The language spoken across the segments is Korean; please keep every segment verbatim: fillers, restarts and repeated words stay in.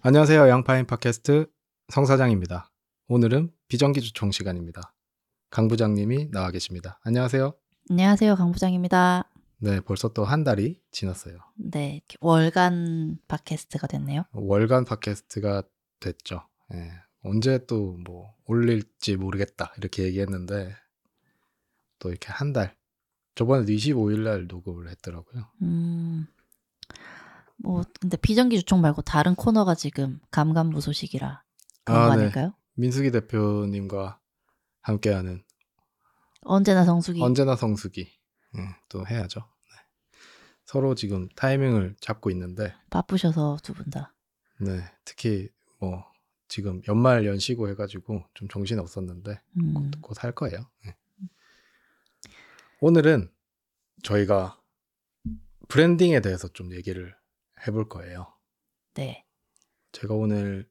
안녕하세요. 양파인 팟캐스트 성 사장입니다. 오늘은 비정기주총 시간입니다. 강 부장님이 나와 계십니다. 안녕하세요. 안녕하세요. 강 부장입니다. 네, 벌써 또 한 달이 지났어요. 네, 이렇게 월간 팟캐스트가 됐네요. 월간 팟캐스트가 됐죠. 예, 언제 또 뭐 올릴지 모르겠다 이렇게 얘기했는데 또 이렇게 한 달. 저번에 이십오 일 날 녹음을 했더라고요. 음, 뭐 근데 비정기주총 말고 다른 코너가 지금 감감무소식이라 그런 아, 거 네. 아닐까요? 민숙이 대표님과 함께하는 언제나 성수기. 언제나 성수기 음, 또 해야죠. 네. 서로 지금 타이밍을 잡고 있는데 바쁘셔서 두 분 다. 네, 특히 뭐 지금 연말 연시고 해가지고 좀 정신 없었는데 음, 곧 할 거예요. 네. 오늘은 저희가 브랜딩에 대해서 좀 얘기를 해볼 거예요. 네. 제가 오늘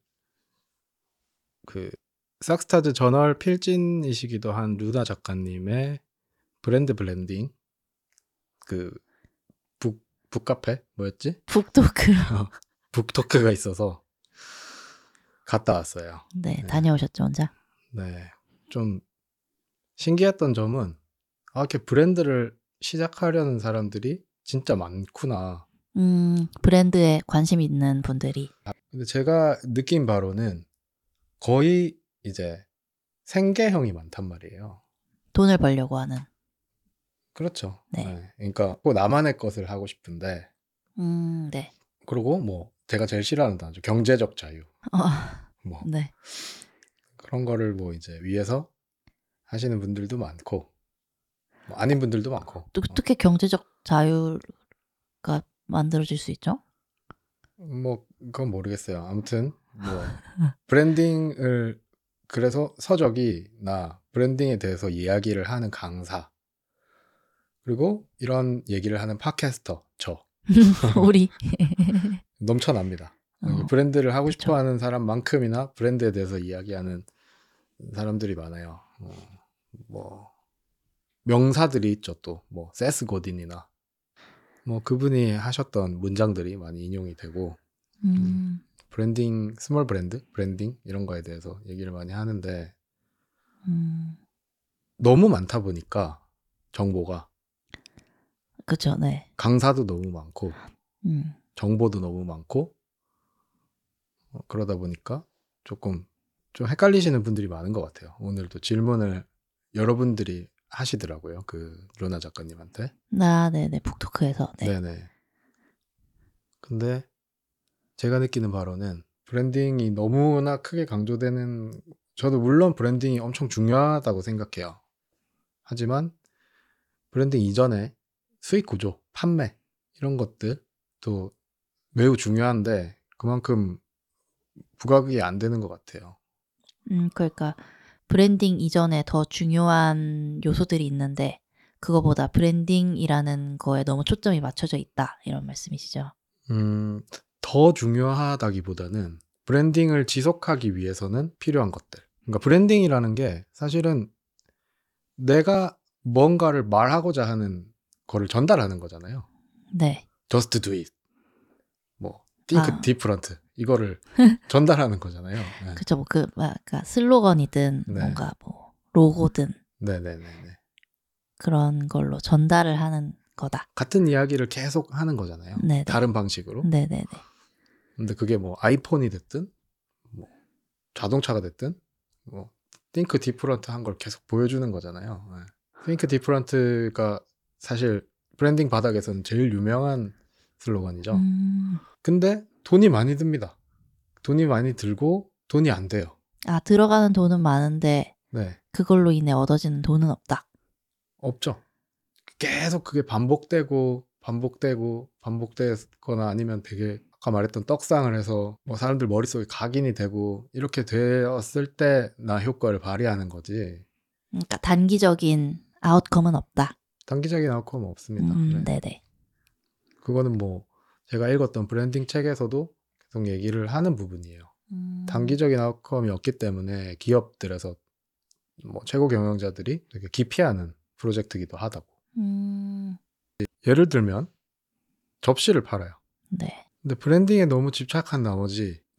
그 싹스타즈 저널 필진이시기도 한 루나 작가님의 브랜드 블렌딩 그 북 북카페 뭐였지? 북토크. 북토크가 있어서 갔다 왔어요. 네, 네. 다녀오셨죠 혼자? 네, 좀 신기했던 점은 아, 이렇게 브랜드를 시작하려는 사람들이 진짜 많구나. 음, 브랜드에 관심 있는 분들이. 근데 제가 느낀 바로는 거의 이제 생계형이 많단 말이에요. 돈을 벌려고 하는. 그렇죠. 네. 네. 그러니까 꼭 나만의 것을 하고 싶은데, 음, 네. 그리고 뭐 제가 제일 싫어하는 단어죠. 경제적 자유. 어, 뭐 네. 그런 거를 뭐 이제 위해서 하시는 분들도 많고, 뭐 아닌 분들도 많고. 어떻게 경제적 자유가 만들어질 수 있죠? 뭐 그건 모르겠어요. 아무튼 뭐 브랜딩을 그래서 서적이 나 브랜딩에 대해서 이야기를 하는 강사 그리고 이런 얘기를 하는 팟캐스터 저 우리. 넘쳐납니다. 어, 브랜드를 하고 그쵸. 싶어하는 사람만큼이나 브랜드에 대해서 이야기하는 사람들이 많아요. 어, 뭐 명사들이 있죠. 또 뭐 세스 고딘이나 뭐 그분이 하셨던 문장들이 많이 인용이 되고 음, 음, 브랜딩 스몰 브랜드 브랜딩 이런 거에 대해서 얘기를 많이 하는데 음, 너무 많다 보니까 정보가 그쵸, 네. 강사도 너무 많고 음, 정보도 너무 많고 어, 그러다 보니까 조금 좀 헷갈리시는 분들이 많은 것 같아요. 오늘도 질문을 여러분들이 하시더라고요. 그 루나 작가님한테. 나, 네네, 북토크에서, 네. 네네. 근데 제가 느끼는 바로는 브랜딩이 너무나 크게 강조되는 저도 물론 브랜딩이 엄청 중요하다고 생각해요. 하지만 브랜딩 이전에 수익 구조, 판매 이런 것들도 매우 중요한데 그만큼 부각이 안 되는 것 같아요. 음, 그러니까 브랜딩 이전에 더 중요한 요소들이 있는데 그거보다 브랜딩이라는 거에 너무 초점이 맞춰져 있다 이런 말씀이시죠? 음, 더 중요하다기보다는 브랜딩을 지속하기 위해서는 필요한 것들. 그러니까 브랜딩이라는 게 사실은 내가 뭔가를 말하고자 하는 거를 전달하는 거잖아요. 네. Just do it. 뭐 think 아, different. 이거를 전달하는 거잖아요. 네. 그쵸, 뭐, 그, 막, 그러니까 슬로건이든 네. 뭔가 뭐, 로고든 네네네네. 그런 걸로 전달을 하는 거다. 같은 이야기를 계속 하는 거잖아요. 네네. 다른 방식으로. 네네네. 근데 그게 뭐 아이폰이 됐든 뭐 자동차가 됐든 뭐 think different 한 걸 계속 보여주는 거잖아요. 네. think different가 사실 브랜딩 바닥에서는 제일 유명한 슬로건이죠. 음, 근데 돈이 많이 듭니다. 돈이 많이 들고 돈이 안 돼요. 아, 들어가는 돈은 많은데 네. 그걸로 인해 얻어지는 돈은 없다. 없죠. 계속 그게 반복되고 반복되고 반복되거나 아니면 되게 아까 말했던 떡상을 해서 뭐 사람들 머릿속에 각인이 되고 이렇게 되었을 때 나 효과를 발휘하는 거지. 그러니까 단기적인 아웃컴은 없다. 단기적인 아웃컴은 없습니다. 음, 네. 네네. 그거는 뭐 제가 읽었던 브랜딩 책에서도 계속 얘기를 하는 부분이에요. 음, 단기적인 아웃컴이 없기 때문에 기업들에서 뭐 최고 경영자들이 되게 기피하는 프로젝트이기도 하다고. 음, 예를 들면 접시를 팔아요. 네. 근데 브랜딩에 너무 집착한 나머지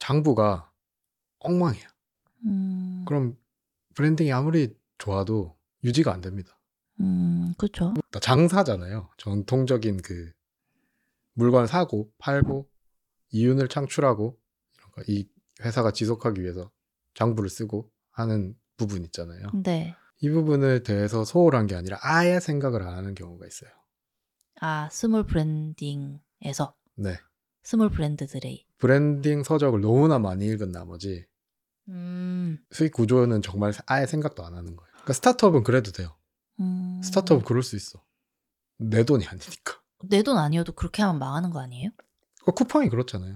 장부가 엉망이야. 음, 그럼 브랜딩이 아무리 좋아도 유지가 안 됩니다. 음, 그쵸. 장사잖아요. 전통적인 그 물건 사고 팔고 이윤을 창출하고 이런 거, 이 회사가 지속하기 위해서 장부를 쓰고 하는 부분 있잖아요. 네. 이 부분에 대해서 소홀한 게 아니라 아예 생각을 안 하는 경우가 있어요. 아, 스몰 브랜딩에서 네. 스몰 브랜드들의 브랜딩 서적을 너무나 많이 읽은 나머지 음, 수익 구조는 정말 아예 생각도 안 하는 거예요. 그러니까 스타트업은 그래도 돼요. 음, 스타트업은 그럴 수 있어. 내 돈이 아니니까. 내 돈 아니어도 그렇게 하면 망하는 거 아니에요? 그 쿠팡이 그렇잖아요.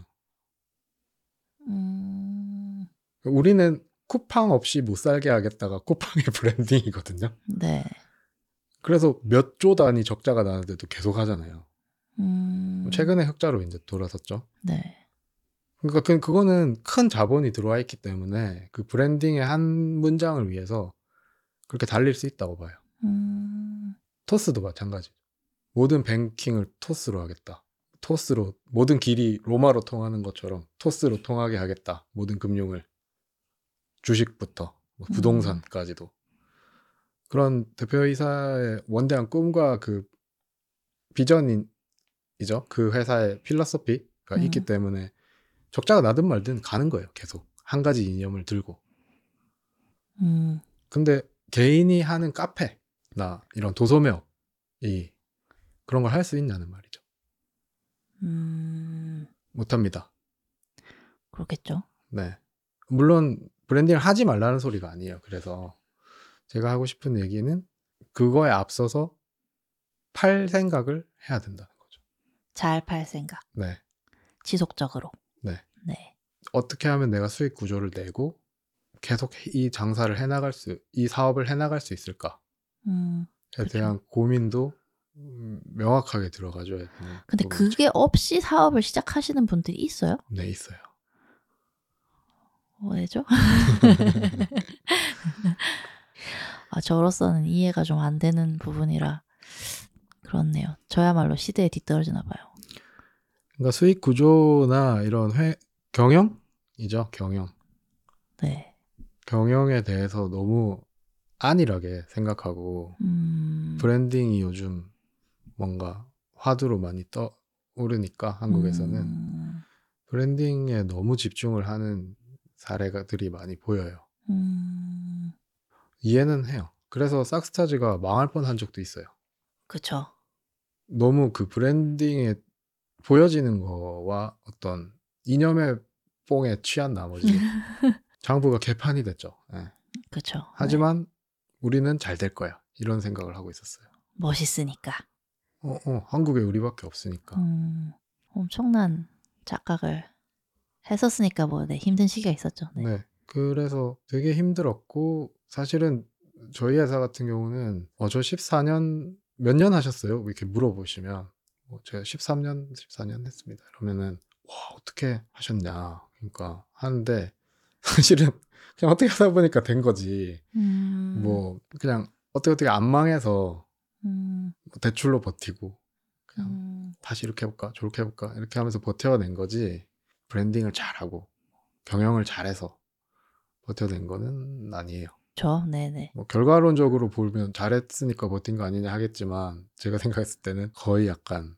음, 우리는 쿠팡 없이 못 살게 하겠다가 쿠팡의 브랜딩이거든요. 네. 그래서 몇 조 단위 적자가 나는데도 계속 하잖아요. 음, 최근에 흑자로 이제 돌아섰죠. 네. 그러니까 그, 그거는 큰 자본이 들어와 있기 때문에 그 브랜딩의 한 문장을 위해서 그렇게 달릴 수 있다고 봐요. 음, 토스도 마찬가지. 모든 뱅킹을 토스로 하겠다. 토스로 모든 길이 로마로 통하는 것처럼 토스로 통하게 하겠다. 모든 금융을 주식부터 뭐 부동산까지도. 그런 대표이사의 원대한 꿈과 그 비전이죠. 그 회사의 필러소피가 음. 있기 때문에 적자가 나든 말든 가는 거예요. 계속 한 가지 이념을 들고. 음, 근데 개인이 하는 카페나 이런 도소매업이 그런 걸 할 수 있냐는 말이죠. 음, 못합니다. 그렇겠죠. 네. 물론 브랜딩을 하지 말라는 소리가 아니에요. 그래서 제가 하고 싶은 얘기는 그거에 앞서서 팔 생각을 해야 된다는 거죠. 잘 팔 생각. 네. 지속적으로. 네. 네. 어떻게 하면 내가 수익 구조를 내고 계속 이 장사를 해나갈 수, 이 사업을 해나갈 수 있을까에 음, 그쵸. 대한 고민도 음, 명확하게 들어가줘야 되는 근데 부분이죠. 그게 없이 사업을 시작하시는 분들이 있어요? 네, 있어요. 왜죠? 아, 저로서는 이해가 좀 안 되는 부분이라 그렇네요. 저야말로 시대에 뒤떨어지나 봐요. 그러니까 수익 구조나 이런 회, 경영이죠, 경영. 네. 경영에 대해서 너무 안일하게 생각하고 음, 브랜딩이 요즘 뭔가 화두로 많이 떠오르니까 한국에서는 음, 브랜딩에 너무 집중을 하는 사례들이 많이 보여요. 음, 이해는 해요. 그래서 싹스타즈가 망할 뻔한 적도 있어요. 그쵸. 너무 그 브랜딩에 보여지는 거와 어떤 이념의 뽕에 취한 나머지 장부가 개판이 됐죠. 예. 그쵸. 네. 하지만 우리는 잘 될 거야. 이런 생각을 하고 있었어요. 멋있으니까. 어, 어, 한국에 우리밖에 없으니까. 음, 엄청난 착각을 했었으니까 뭐, 네, 힘든 시기가 있었죠. 네. 네. 그래서 되게 힘들었고 사실은 저희 회사 같은 경우는 어, 저 십사 년 몇 년 하셨어요? 이렇게 물어보시면 뭐 제가 십삼 년, 십사 년 했습니다. 그러면은 와 어떻게 하셨냐? 그러니까 하는데 사실은 그냥 어떻게 하다 보니까 된 거지. 음, 뭐 그냥 어떻게 어떻게 안 망해서 음, 뭐 대출로 버티고 그냥 음, 다시 이렇게 해볼까 저렇게 해볼까 이렇게 하면서 버텨낸 거지. 브랜딩을 잘하고 경영을 잘해서 버텨낸 거는 아니에요. 저, 네네. 뭐 결과론적으로 보면 잘했으니까 버틴 거 아니냐 하겠지만 제가 생각했을 때는 거의 약간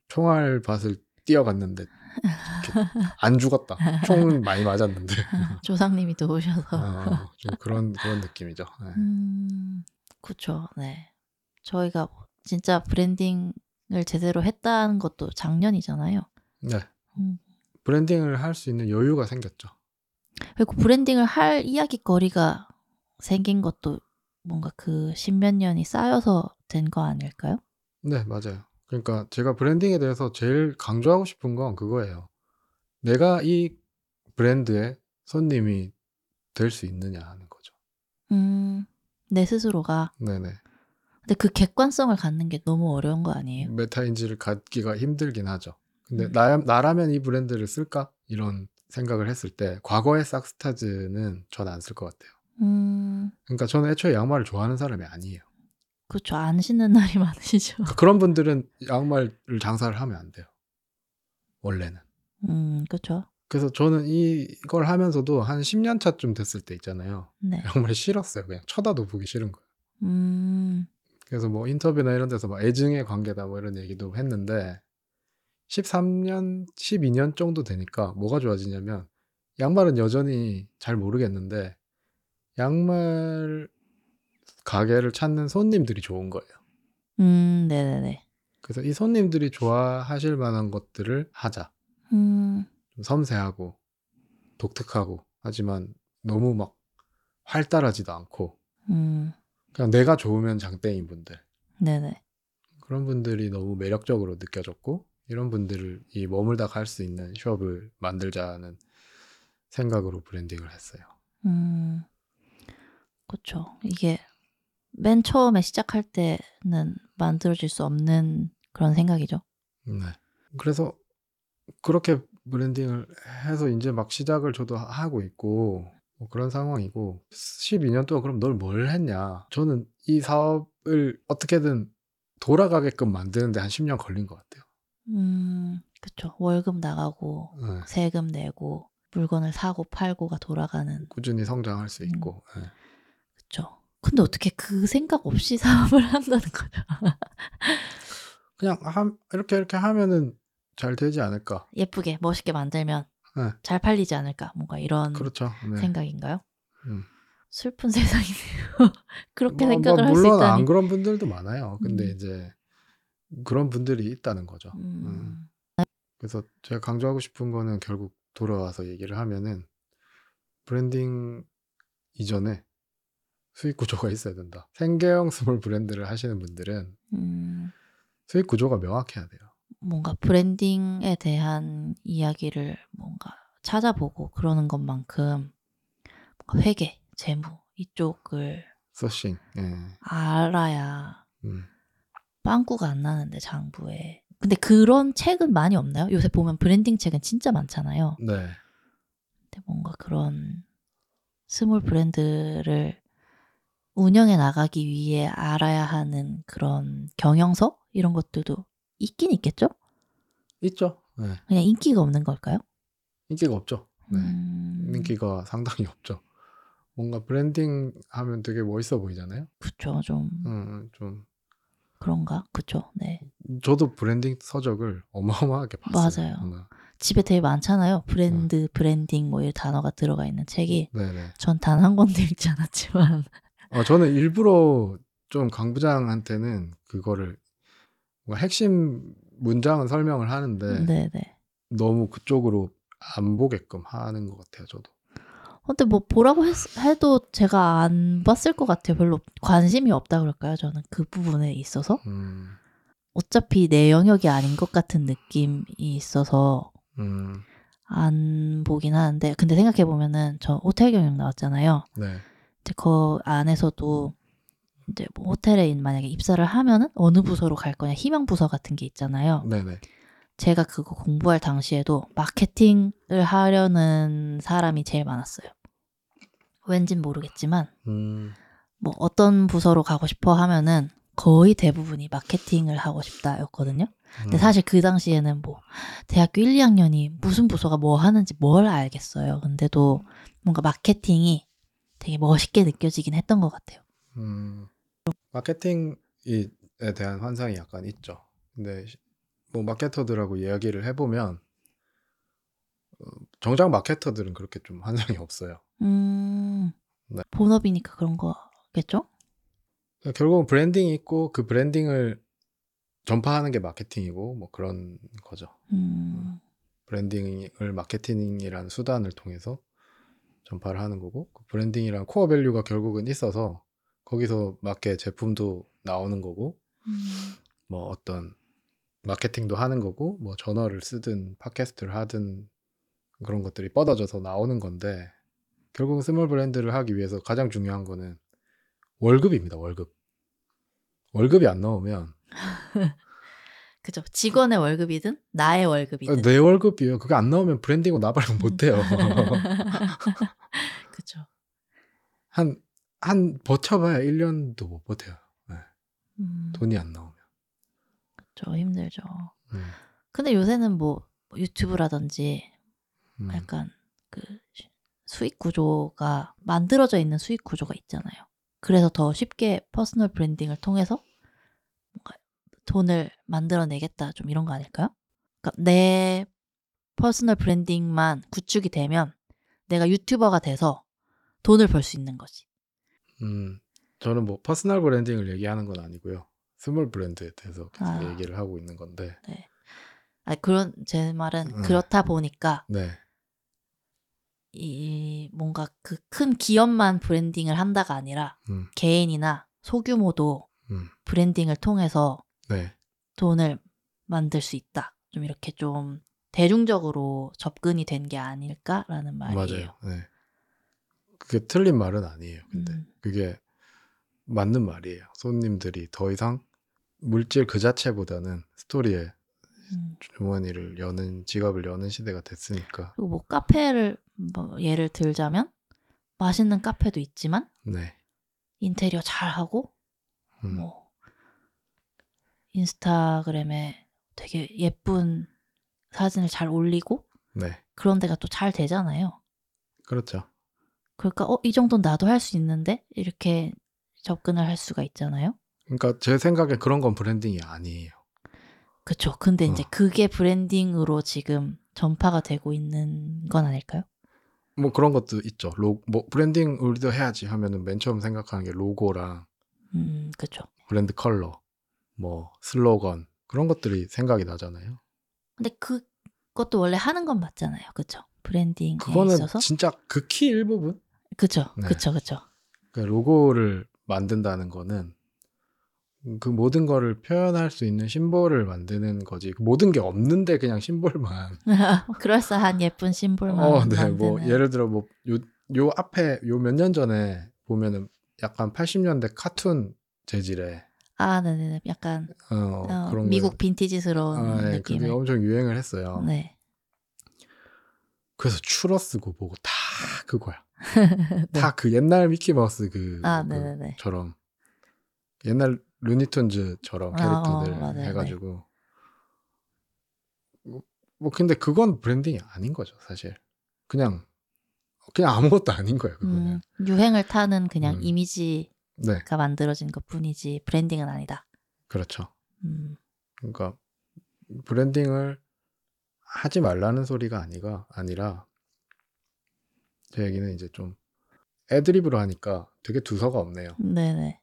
총알밭을 뛰어갔는데 이렇게 안 죽었다. 총은 많이 맞았는데 조상님이 도우셔서. 어, 좀 그런 그런 느낌이죠. 네. 음, 그쵸. 네. 저희가 진짜 브랜딩을 제대로 했다는 것도 작년이잖아요. 네. 음. 브랜딩을 할 수 있는 여유가 생겼죠. 그리고 브랜딩을 할 이야기거리가 생긴 것도 뭔가 그 십몇 년이 쌓여서 된 거 아닐까요? 네, 맞아요. 그러니까 제가 브랜딩에 대해서 제일 강조하고 싶은 건 그거예요. 내가 이 브랜드의 손님이 될 수 있느냐 하는 거죠. 음, 내 스스로가. 네네. 근데 그 객관성을 갖는 게 너무 어려운 거 아니에요? 메타인지를 갖기가 힘들긴 하죠. 근데 음. 나, 나라면 이 브랜드를 쓸까? 이런 생각을 했을 때 과거의 싹스타즈는 전 안 쓸 것 같아요. 음, 그러니까 저는 애초에 양말을 좋아하는 사람이 아니에요. 그쵸. 안 신는 날이 많으시죠. 그러니까 그런 분들은 양말을 장사를 하면 안 돼요. 원래는. 음, 그쵸. 그래서 저는 이걸 하면서도 한 십 년 차쯤 됐을 때 있잖아요. 네. 양말이 싫었어요. 그냥 쳐다도 보기 싫은 거예요. 음. 그래서 뭐 인터뷰나 이런 데서 막 애증의 관계다 뭐 이런 얘기도 했는데 십삼 년, 십이 년 정도 되니까 뭐가 좋아지냐면 양말은 여전히 잘 모르겠는데 양말 가게를 찾는 손님들이 좋은 거예요. 음, 네네네. 그래서 이 손님들이 좋아하실 만한 것들을 하자. 음, 좀 섬세하고 독특하고 하지만 너무 막 활달하지도 않고 음, 그냥 내가 좋으면 장땡인 분들. 네네. 그런 분들이 너무 매력적으로 느껴졌고 이런 분들을 이 머물다 갈 수 있는 숍을 만들자는 생각으로 브랜딩을 했어요. 음, 그쵸. 이게 맨 처음에 시작할 때는 만들어질 수 없는 그런 생각이죠. 네. 그래서 그렇게 브랜딩을 해서 이제 막 시작을 저도 하- 하고 있고 뭐 그런 상황이고 십이 년 동안 그럼 널 뭘 했냐? 저는 이 사업을 어떻게든 돌아가게끔 만드는데 한 십 년 걸린 것 같아요. 음, 그쵸. 월급 나가고, 네. 세금 내고, 물건을 사고 팔고가 돌아가는, 꾸준히 성장할 수 음, 있고. 네. 그쵸. 근데 어떻게 그 생각 없이 사업을 한다는 거죠? 그냥 함- 이렇게 이렇게 하면은 잘 되지 않을까? 예쁘게, 멋있게 만들면 네. 잘 팔리지 않을까? 뭔가 이런 그렇죠. 네. 생각인가요? 음. 슬픈 세상이네요. 그렇게 뭐, 뭐 생각을 할 수 물론 안 있다니. 그런 분들도 많아요. 근데 음, 이제 그런 분들이 있다는 거죠. 음. 음, 그래서 제가 강조하고 싶은 거는 결국 돌아와서 얘기를 하면은 브랜딩 이전에 수익 구조가 있어야 된다. 생계형 스몰 브랜드를 하시는 분들은 음, 수익 구조가 명확해야 돼요. 뭔가 브랜딩에 대한 이야기를 뭔가 찾아보고 그러는 것만큼 뭔가 회계, 재무 이쪽을 서싱. 예. 알아야 음. 빵꾸가 안 나는데 장부에. 근데 그런 책은 많이 없나요? 요새 보면 브랜딩 책은 진짜 많잖아요. 네. 근데 뭔가 그런 스몰 브랜드를 운영해 나가기 위해 알아야 하는 그런 경영서 이런 것들도 있긴 있겠죠? 있죠. 네. 그냥 인기가 없는 걸까요? 인기가 없죠. 네. 음, 인기가 상당히 없죠. 뭔가 브랜딩 하면 되게 멋있어 보이잖아요. 그쵸. 좀 음, 좀 그런가? 그쵸. 네. 저도 브랜딩 서적을 어마어마하게 봤어요. 맞아요. 뭔가. 집에 되게 많잖아요. 어, 브랜드, 브랜딩 뭐 이런 단어가 들어가 있는 책이. 네네. 전 단 한 권도 읽지 않았지만. 어, 저는 일부러 좀 강 부장한테는 그거를 뭔가 핵심 문장은 설명을 하는데 네네. 너무 그쪽으로 안 보게끔 하는 것 같아요, 저도. 근데 뭐 보라고 했, 해도 제가 안 봤을 것 같아요. 별로 관심이 없다 그럴까요? 저는 그 부분에 있어서. 음, 어차피 내 영역이 아닌 것 같은 느낌이 있어서 음, 안 보긴 하는데, 근데 생각해보면은 저 호텔 경영 나왔잖아요. 네, 근데 그 안에서도 이제 뭐 호텔에 만약에 입사를 하면은 어느 부서로 갈 거냐 희망 부서 같은 게 있잖아요. 네네. 제가 그거 공부할 당시에도 마케팅을 하려는 사람이 제일 많았어요. 왠진 모르겠지만 음, 뭐 어떤 부서로 가고 싶어 하면은 거의 대부분이 마케팅을 하고 싶다였거든요. 근데 음, 사실 그 당시에는 뭐 대학교 일, 이 학년이 무슨 부서가 뭐 하는지 뭘 알겠어요. 근데도 뭔가 마케팅이 되게 멋있게 느껴지긴 했던 것 같아요. 음. 마케팅에 대한 환상이 약간 있죠. 근데 시- 뭐 마케터들하고 이야기를 해보면 정작 마케터들은 그렇게 좀 환상이 없어요. 음, 네. 본업이니까 그런 거겠죠? 결국은 브랜딩이 있고 그 브랜딩을 전파하는 게 마케팅이고 뭐 그런 거죠. 음, 브랜딩을 마케팅이라는 수단을 통해서 전파를 하는 거고 그 브랜딩이란 코어 밸류가 결국은 있어서 거기서 맞게 제품도 나오는 거고 음, 뭐 어떤 마케팅도 하는 거고 뭐 저널을 쓰든 팟캐스트를 하든 그런 것들이 뻗어져서 나오는 건데 결국은 스몰 브랜드를 하기 위해서 가장 중요한 거는 월급입니다. 월급. 월급이 안 나오면 그죠. 직원의 월급이든 나의 월급이든. 내 월급이에요. 그게 안 나오면 브랜딩을 나발을 음. 못 해요. 그죠. 한, 한 버텨봐야 일 년도 못 버텨요. 네. 음, 돈이 안 나오면. 저 힘들죠. 음. 근데 요새는 뭐 유튜브라든지 음. 약간 그 수익 구조가 만들어져 있는 수익 구조가 있잖아요. 그래서 더 쉽게 퍼스널 브랜딩을 통해서 뭔가 돈을 만들어내겠다 좀 이런 거 아닐까요? 그러니까 내 퍼스널 브랜딩만 구축이 되면 내가 유튜버가 돼서 돈을 벌 수 있는 거지. 음, 저는 뭐 퍼스널 브랜딩을 얘기하는 건 아니고요. 스몰 브랜드에 대해서 계속 아, 얘기를 하고 있는 건데. 네. 아, 그런 제 말은 음, 그렇다 보니까 네. 이 뭔가 그 큰 기업만 브랜딩을 한다가 아니라 음, 개인이나 소규모도 음, 브랜딩을 통해서 네. 돈을 만들 수 있다. 좀 이렇게 좀 대중적으로 접근이 된 게 아닐까라는 말이에요. 맞아요. 네. 그게 틀린 말은 아니에요. 근데 음, 그게 맞는 말이에요. 손님들이 더 이상 물질 그 자체보다는 스토리에 음. 주머니를 여는 지갑을 여는 시대가 됐으니까. 그리고 뭐 카페를 뭐 예를 들자면 맛있는 카페도 있지만 네. 인테리어 잘하고 음, 뭐 인스타그램에 되게 예쁜 사진을 잘 올리고 네. 그런 데가 또 잘 되잖아요. 그렇죠. 그러니까 어, 이 정도는 나도 할 수 있는데 이렇게 접근을 할 수가 있잖아요. 그러니까 제 생각엔 그런 건 브랜딩이 아니에요. 그쵸. 근데 이제 어. 그게 브랜딩으로 지금 전파가 되고 있는 건 아닐까요? 뭐 그런 것도 있죠. 로, 뭐 브랜딩 우리도 해야지 하면은 맨 처음 생각하는 게 로고랑 음, 그쵸. 브랜드 컬러, 뭐 슬로건 그런 것들이 생각이 나잖아요. 근데 그것도 원래 하는 건 맞잖아요. 그쵸. 브랜딩에 그거는 있어서. 진짜 극히 일부분. 그쵸. 네. 그쵸. 그쵸. 그 로고를 만든다는 거는 그 모든 거를 표현할 수 있는 심볼을 만드는 거지. 그 모든 게 없는데 그냥 심볼만. 그럴싸한 예쁜 어, 심볼만 네. 뭐 만드는. 예를 들어 뭐 요 요 앞에 요 몇 년 전에 보면은 약간 팔십 년대 카툰 재질의 아, 네네네. 약간 어 어, 그런 거요. 미국 빈티지스러운 아, 예. 그게 느낌의. 엄청 유행을 했어요. 네. 그래서 추러스고 뭐고 다 그거야. 네. 다 그 옛날 미키마우스 그 아, 네네네. 그처럼 옛날 루니툰즈처럼 아, 어, 캐릭터들 맞아요. 네. 해가지고 뭐, 뭐 근데 그건 브랜딩이 아닌 거죠 사실. 그냥 그냥 아무것도 아닌 거예요 그거는. 음, 유행을 타는 그냥 음, 이미지가 네, 만들어진 것 뿐이지 브랜딩은 아니다. 그렇죠. 음, 그러니까 브랜딩을 하지 말라는 소리가 아니가 아니라 제 얘기는 이제 좀 애드립으로 하니까 되게 두서가 없네요. 네네.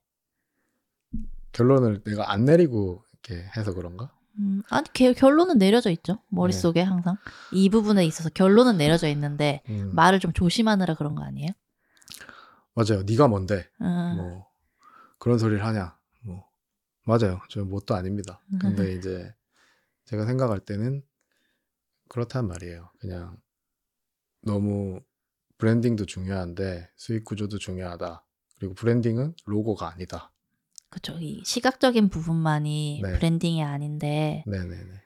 결론을 내가 안 내리고 이렇게 해서 그런가? 음, 아니, 개- 결론은 내려져 있죠. 네. 머릿속에 항상. 이 부분에 있어서 결론은 내려져 있는데 음, 말을 좀 조심하느라 그런 거 아니에요? 맞아요. 네가 뭔데? 음, 뭐 그런 소리를 하냐? 뭐 맞아요. 저 뭣도 아닙니다. 근데 이제 제가 생각할 때는 그렇단 말이에요. 그냥 너무 브랜딩도 중요한데 수익 구조도 중요하다. 그리고 브랜딩은 로고가 아니다. 그쵸. 이 시각적인 부분만이 네, 브랜딩이 아닌데 네, 네, 네.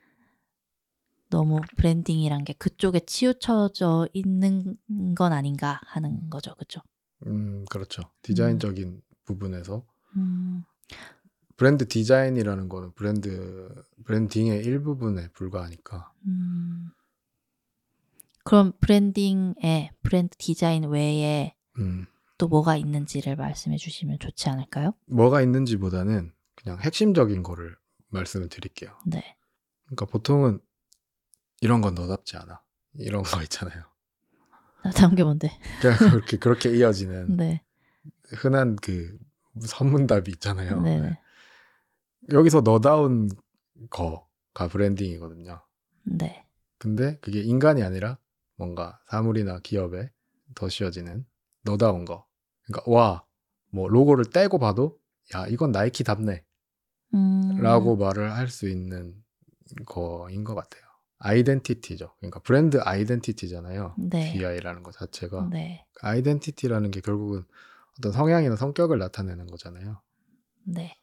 너무 브랜딩이란 게 그쪽에 치우쳐져 있는 건 아닌가 하는 거죠. 그쵸? 음, 그렇죠. 음, 디자인적인 부분에서 음, 브랜드 디자인이라는 거는 브랜드 브랜딩의 일부분에 불과하니까. 음. 그럼 브랜딩에 브랜드 디자인 외에 음, 또 뭐가 있는지를 말씀해 주시면 좋지 않을까요? 뭐가 있는지보다는 그냥 핵심적인 거를 말씀을 드릴게요. 네. 그러니까 보통은 이런 건 너답지 않아. 이런 거 있잖아요. 아, 다음 게 뭔데? 그냥 그렇게 그렇게 이어지는 네. 흔한 그 선문답이 있잖아요. 네. 네네. 여기서 너다운 거가 브랜딩이거든요. 네. 근데 그게 인간이 아니라 뭔가 사물이나 기업에 더 씌워지는 너다운 거. 그러니까 와, 뭐 로고를 떼고 봐도 야, 이건 나이키답네. 음, 라고 말을 할 수 있는 거인 것 같아요. 아이덴티티죠. 그러니까 브랜드 아이덴티티잖아요. 네. 디아이라는 것 자체가. 네. 아이덴티티라는 게 결국은 어떤 성향이나 성격을 나타내는 거잖아요. 네.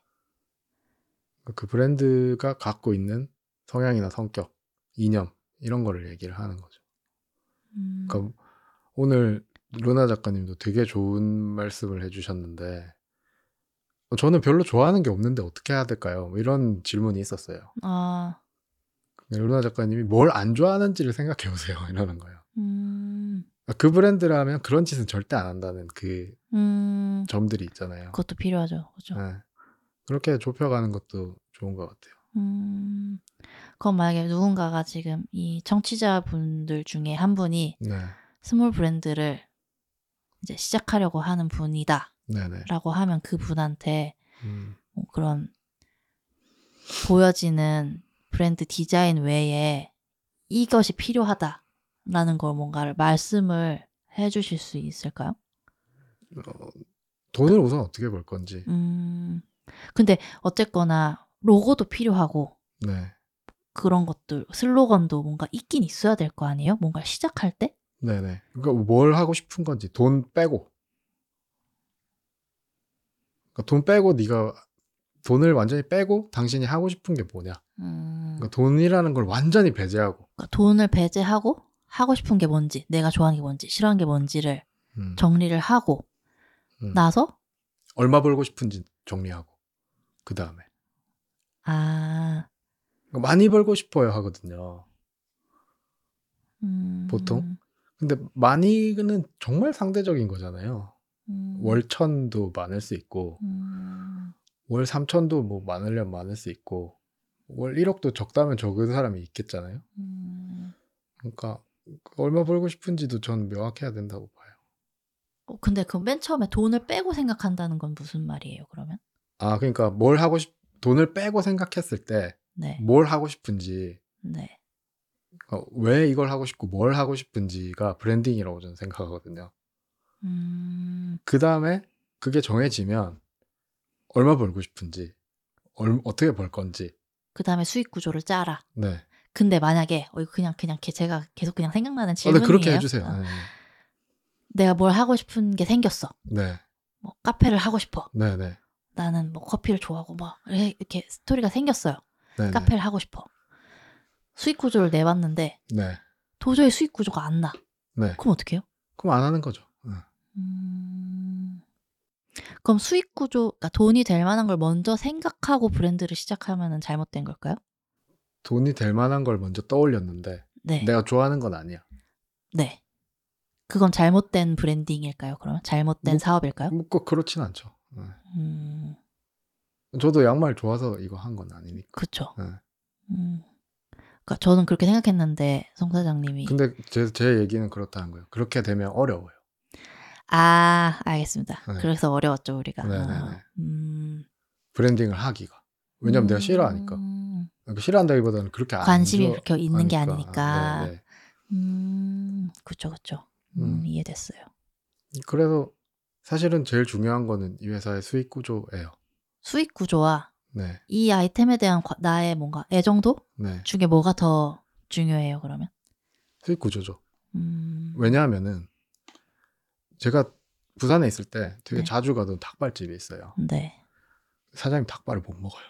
그 브랜드가 갖고 있는 성향이나 성격, 이념 이런 거를 얘기를 하는 거죠. 음, 그러니까 오늘 루나 작가님도 되게 좋은 말씀을 해주셨는데 저는 별로 좋아하는 게 없는데 어떻게 해야 될까요? 뭐 이런 질문이 있었어요. 아, 루나 작가님이 뭘 안 좋아하는지를 생각해 보세요. 이러는 거예요. 음, 그 브랜드라면 그런 짓은 절대 안 한다는 그 음, 점들이 있잖아요. 그것도 필요하죠. 그죠? 네. 그렇게 좁혀가는 것도 좋은 것 같아요. 음, 그럼 만약에 누군가가 지금 이 청취자분들 중에 한 분이 네. 스몰 브랜드를 이제 시작하려고 하는 분이다 네네. 라고 하면 그 분한테 음, 뭐 그런 보여지는 브랜드 디자인 외에 이것이 필요하다라는 걸 뭔가를 말씀을 해주실 수 있을까요? 어, 돈을 우선 어떻게 벌 건지. 음, 근데 어쨌거나 로고도 필요하고 네. 그런 것들, 슬로건도 뭔가 있긴 있어야 될 거 아니에요? 뭔가 시작할 때? 네네. 그러니까 뭘 하고 싶은 건지 돈 빼고. 그러니까 돈 빼고 네가 돈을 완전히 빼고 당신이 하고 싶은 게 뭐냐. 음, 그러니까 돈이라는 걸 완전히 배제하고. 그러니까 돈을 배제하고 하고 싶은 게 뭔지, 내가 좋아하는 게 뭔지, 싫어하는 게 뭔지를 음, 정리를 하고 음. 나서 얼마 벌고 싶은지 정리하고. 그 다음에. 아, 그러니까 많이 벌고 싶어요 하거든요. 음, 보통. 근데 많이는 정말 상대적인 거잖아요. 음, 월천도 많을 수 있고, 음, 월 삼천도 뭐 많으려면 많을 수 있고, 월 일억도 적다면 적은 사람이 있겠잖아요. 음. 그러니까 얼마 벌고 싶은지도 전 명확해야 된다고 봐요. 어, 근데 그 맨 처음에 돈을 빼고 생각한다는 건 무슨 말이에요, 그러면? 아, 그러니까 뭘 하고 싶, 돈을 빼고 생각했을 때 네, 뭘 하고 싶은지, 네. 어, 왜 이걸 하고 싶고 뭘 하고 싶은지가 브랜딩이라고 저는 생각하거든요. 음, 그 다음에 그게 정해지면 얼마 벌고 싶은지, 얼, 어떻게 벌 건지, 그 다음에 수익 구조를 짜라. 네. 근데 만약에, 어, 이거 그냥, 그냥 개- 제가 계속 그냥 생각나는 어, 네, 그렇게 질문이에요. 해주세요. 어, 네, 내가 뭘 하고 싶은 게 생겼어. 네, 뭐, 카페를 하고 싶어. 네, 네, 나는 뭐 커피를 좋아하고 막 이렇게 스토리가 생겼어요. 네, 네, 카페를 하고 싶어. 수익 구조를 내봤는데 네, 도저히 수익 구조가 안 나. 네. 그럼 어떻게 해요? 그럼 안 하는 거죠. 네. 음... 그럼 수익 구조, 그러니까 돈이 될 만한 걸 먼저 생각하고 브랜드를 시작하면 잘못된 걸까요? 돈이 될 만한 걸 먼저 떠올렸는데 네, 내가 좋아하는 건 아니야. 네. 그건 잘못된 브랜딩일까요? 그러면 잘못된 뭐, 사업일까요? 뭐 꼭 그렇진 않죠. 네. 음, 저도 양말 좋아서 이거 한 건 아니니까. 그렇죠. 네. 음, 그러니까 저는 그렇게 생각했는데 송 사장님이 근데 제, 제 얘기는 그렇다는 거예요. 그렇게 되면 어려워요. 아, 알겠습니다. 네. 그래서 어려웠죠 우리가. 아, 네네네. 음, 브랜딩을 하기가. 왜냐면 내가 싫어하니까. 음, 그러니까 싫어한다기보다는 그렇게 안 관심이 그렇게 있는 게 좋아하니까. 아니니까. 네네. 음, 그쵸, 그쵸. 음, 음. 이해됐어요. 그래서 사실은 제일 중요한 거는 이 회사의 수익 구조예요. 수익 구조와 네. 이 아이템에 대한 과- 나의 뭔가 애정도 네. 중에 뭐가 더 중요해요, 그러면? 수익 구조죠. 음, 왜냐하면은 제가 부산에 있을 때 되게 네. 자주 가던 닭발집이 있어요. 네. 사장님 닭발을 못 먹어요.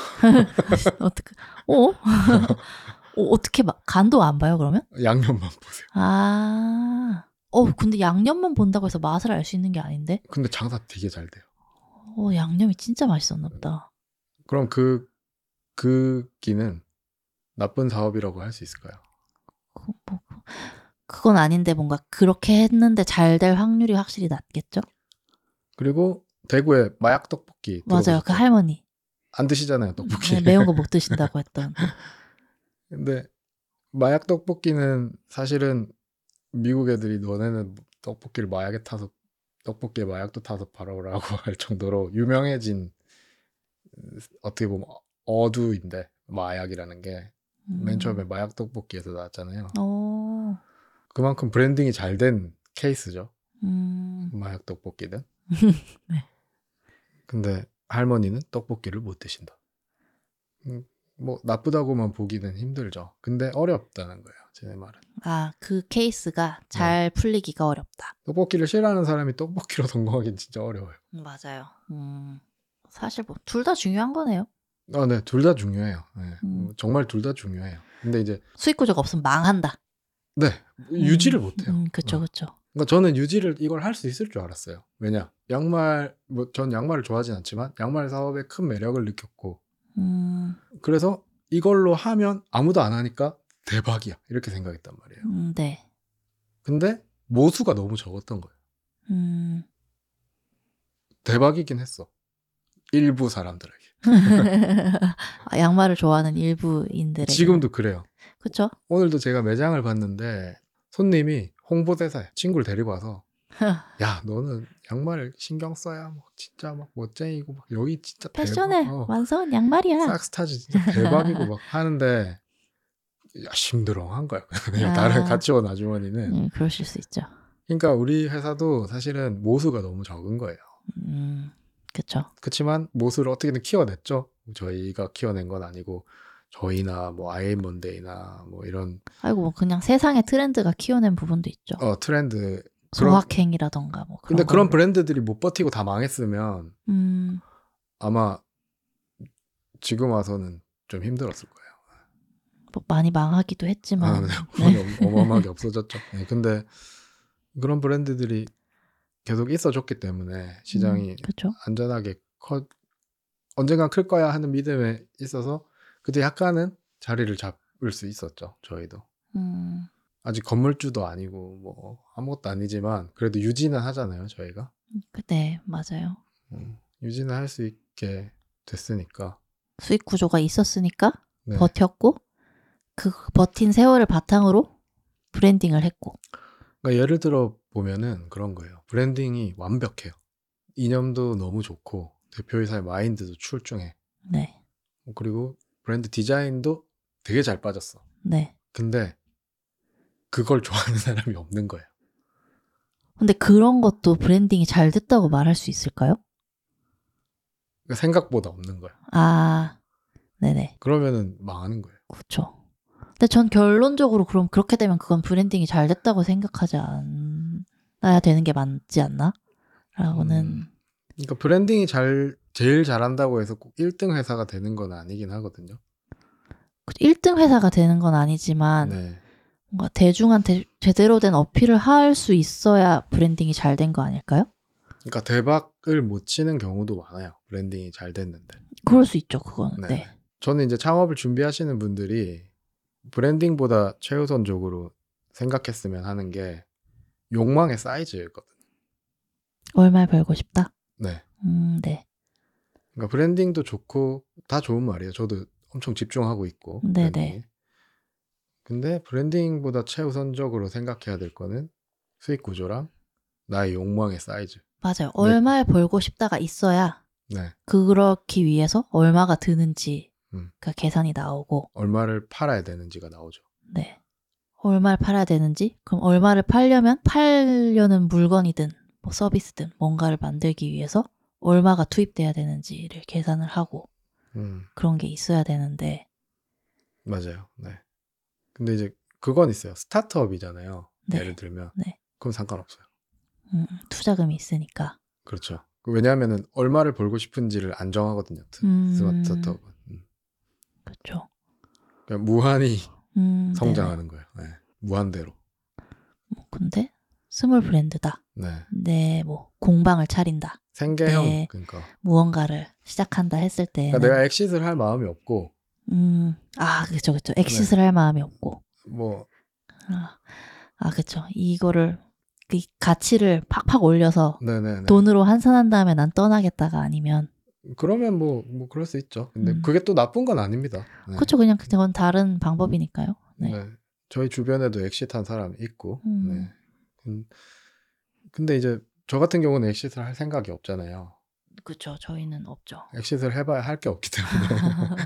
어떻게, 어? 어, 어떻게 막, 간도 안 봐요, 그러면? 양념만 보세요. 아, 어, 근데 양념만 본다고 해서 맛을 알 수 있는 게 아닌데? 근데 장사 되게 잘 돼요. 어, 양념이 진짜 맛있었나 보다. 그럼 그, 그 끼는 나쁜 사업이라고 할 수 있을까요? 그, 뭐, 그건 아닌데 뭔가 그렇게 했는데 잘 될 확률이 확실히 낮겠죠? 그리고 대구에 마약 떡볶이 맞아요. 그 들어보셨죠? 할머니. 안 드시잖아요, 떡볶이. 네, 매운 거 못 드신다고 했던. 근데 마약 떡볶이는 사실은 미국 애들이 너네는 떡볶이를 마약에 타서 떡볶이에 마약도 타서 팔아오라고 할 정도로 유명해진 어떻게 보면 어두인데 마약이라는 게 맨 처음에 음. 마약 떡볶이에서 나왔잖아요. 어, 그만큼 브랜딩이 잘 된 케이스죠. 음. 마약 떡볶이는. 네. 근데 할머니는 떡볶이를 못 드신다. 음, 뭐 나쁘다고만 보기는 힘들죠. 근데 어렵다는 거예요. 제 말은. 아, 그 케이스가 네. 잘 풀리기가 어렵다. 떡볶이를 싫어하는 사람이 떡볶이로 성공하기는 진짜 어려워요. 음, 맞아요. 음. 사실 뭐 둘 다 중요한 거네요. 아, 네, 둘 다 중요해요. 네, 음. 뭐 정말 둘 다 중요해요. 근데 이제 수익 구조가 없으면 망한다. 네, 유지를 음, 못해요. 음, 그쵸, 어. 그쵸. 그러니까 저는 유지를 이걸 할 수 있을 줄 알았어요. 왜냐, 양말 뭐 전 양말을 좋아하진 않지만 양말 사업에 큰 매력을 느꼈고 음, 그래서 이걸로 하면 아무도 안 하니까 대박이야 이렇게 생각했단 말이에요. 음, 네. 근데 모수가 너무 적었던 거예요. 음. 대박이긴 했어. 일부 사람들에게. 아, 양말을 좋아하는 일부인들에게. 지금도 그래요. 그쵸? 오늘도 제가 매장을 봤는데 손님이 홍보대사야. 친구를 데리고 와서 야 너는 양말 신경 써야 뭐 진짜 막 멋쟁이고 막 여기 진짜 패션의 대박. 어, 완성은 양말이야. 싹스타즈 진짜 대박이고 막 하는데 야 심드렁한 거야. 그냥 아. 다른 같이 온 아주머니는. 음, 그러실 수 있죠. 그러니까 우리 회사도 사실은 모수가 너무 적은 거예요. 음, 그쵸. 그렇지만 모수를 어떻게든 키워냈죠. 저희가 키워낸 건 아니고 저희나 뭐 아이엠먼데이나 뭐 이런 아이고, 뭐 그냥 세상의 트렌드가 키워낸 부분도 있죠. 어 트렌드 그런 소확행이라던가 뭐 그런 근데 그런 걸로. 브랜드들이 못 버티고 다 망했으면 음, 아마 지금 와서는 좀 힘들었을 거예요. 뭐 많이 망하기도 아, 했지만. 네. 네. 어마- 어마어마하게 없어졌죠. 네, 근데 그런 브랜드들이 계속 있어줬기 때문에 시장이 음, 그쵸. 안전하게 커 언젠간 클 거야 하는 믿음에 있어서 그때 약간은 자리를 잡을 수 있었죠. 저희도. 음, 아직 건물주도 아니고 뭐 아무것도 아니지만 그래도 유지는 하잖아요. 저희가. 그- 네, 맞아요. 음, 유지는 할 수 있게 됐으니까. 수익 구조가 있었으니까 네. 버텼고, 그 버틴 세월을 바탕으로 브랜딩을 했고. 그러니까 예를 들어 보면은 그런 거예요. 브랜딩이 완벽해요. 이념도 너무 좋고 대표이사의 마인드도 출중해. 네, 그리고 브랜드 디자인도 되게 잘 빠졌어. 네. 근데 그걸 좋아하는 사람이 없는 거예요. 근데 그런 것도 브랜딩이 잘 됐다고 말할 수 있을까요? 그러니까 생각보다 없는 거예요. 아, 네네. 그러면은 망하는 거예요. 그렇죠. 근데 전 결론적으로 그럼 그렇게 되면 그건 브랜딩이 잘 됐다고 생각하지 않아야 되는 게 맞지 않나? 라고는. 음. 그러니까 브랜딩이 잘 제일 잘한다고 해서 꼭 일 등 회사가 되는 건 아니긴 하거든요. 일 등 회사가 되는 건 아니지만 네. 뭔가 대중한테 제대로 된 어필을 할 수 있어야 브랜딩이 잘 된 거 아닐까요? 그러니까 대박을 못 치는 경우도 많아요. 브랜딩이 잘 됐는데. 그럴 수 있죠, 그거는. 네. 네. 저는 이제 창업을 준비하시는 분들이 브랜딩보다 최우선적으로 생각했으면 하는 게 욕망의 사이즈였거든요. 얼마 벌고 싶다? 네. 음, 네. 그러니까 브랜딩도 좋고 다 좋은 말이에요. 저도 엄청 집중하고 있고 네네. 브랜딩에. 근데 브랜딩보다 최우선적으로 생각해야 될 거는 수익 구조랑 나의 욕망의 사이즈. 맞아요. 네. 얼마에 벌고 싶다가 있어야 네. 그렇기 위해서 얼마가 드는지 음. 그 계산이 나오고, 얼마를 팔아야 되는지가 나오죠. 네. 얼마를 팔아야 되는지, 그럼 얼마를 팔려면 팔려는 물건이든 뭐 서비스든 뭔가를 만들기 위해서 얼마가 투입돼야 되는지를 계산을 하고 음. 그런 게 있어야 되는데. 맞아요. 네. 근데 이제 그건 있어요. 스타트업이잖아요. 네. 예를 들면. 네. 그럼 상관없어요. 음, 투자금이 있으니까. 그렇죠. 왜냐하면은 얼마를 벌고 싶은지를 안 정하거든요. 음. 스타트업은. 음. 그렇죠. 그냥 무한히 음, 성장하는 거예요. 네. 무한대로. 뭐 근데 스몰 브랜드다. 네. 네, 뭐 공방을 차린다. 생계형. 네. 그러니까. 무언가를 시작한다 했을 때는 그러니까 내가 엑싯을 할 마음이 없고 음, 아, 그쵸, 그쵸. 엑싯을 할 마음이 없고. 뭐 아, 아, 그쵸. 이거를, 그 가치를 팍팍 올려서 네네네. 돈으로 환산한 다음에 난 떠나겠다가 아니면. 그러면 뭐, 뭐 그럴 수 있죠. 근데 음. 그게 또 나쁜 건 아닙니다. 네. 그쵸. 그냥 그건 다른 방법이니까요. 네. 네. 저희 주변에도 엑싯한 사람 있고. 음. 네. 음, 근데 이제 저 같은 경우는 엑싯을 할 생각이 없잖아요. 그쵸. 저희는 없죠. 엑싯을 해봐야 할 게 없기 때문에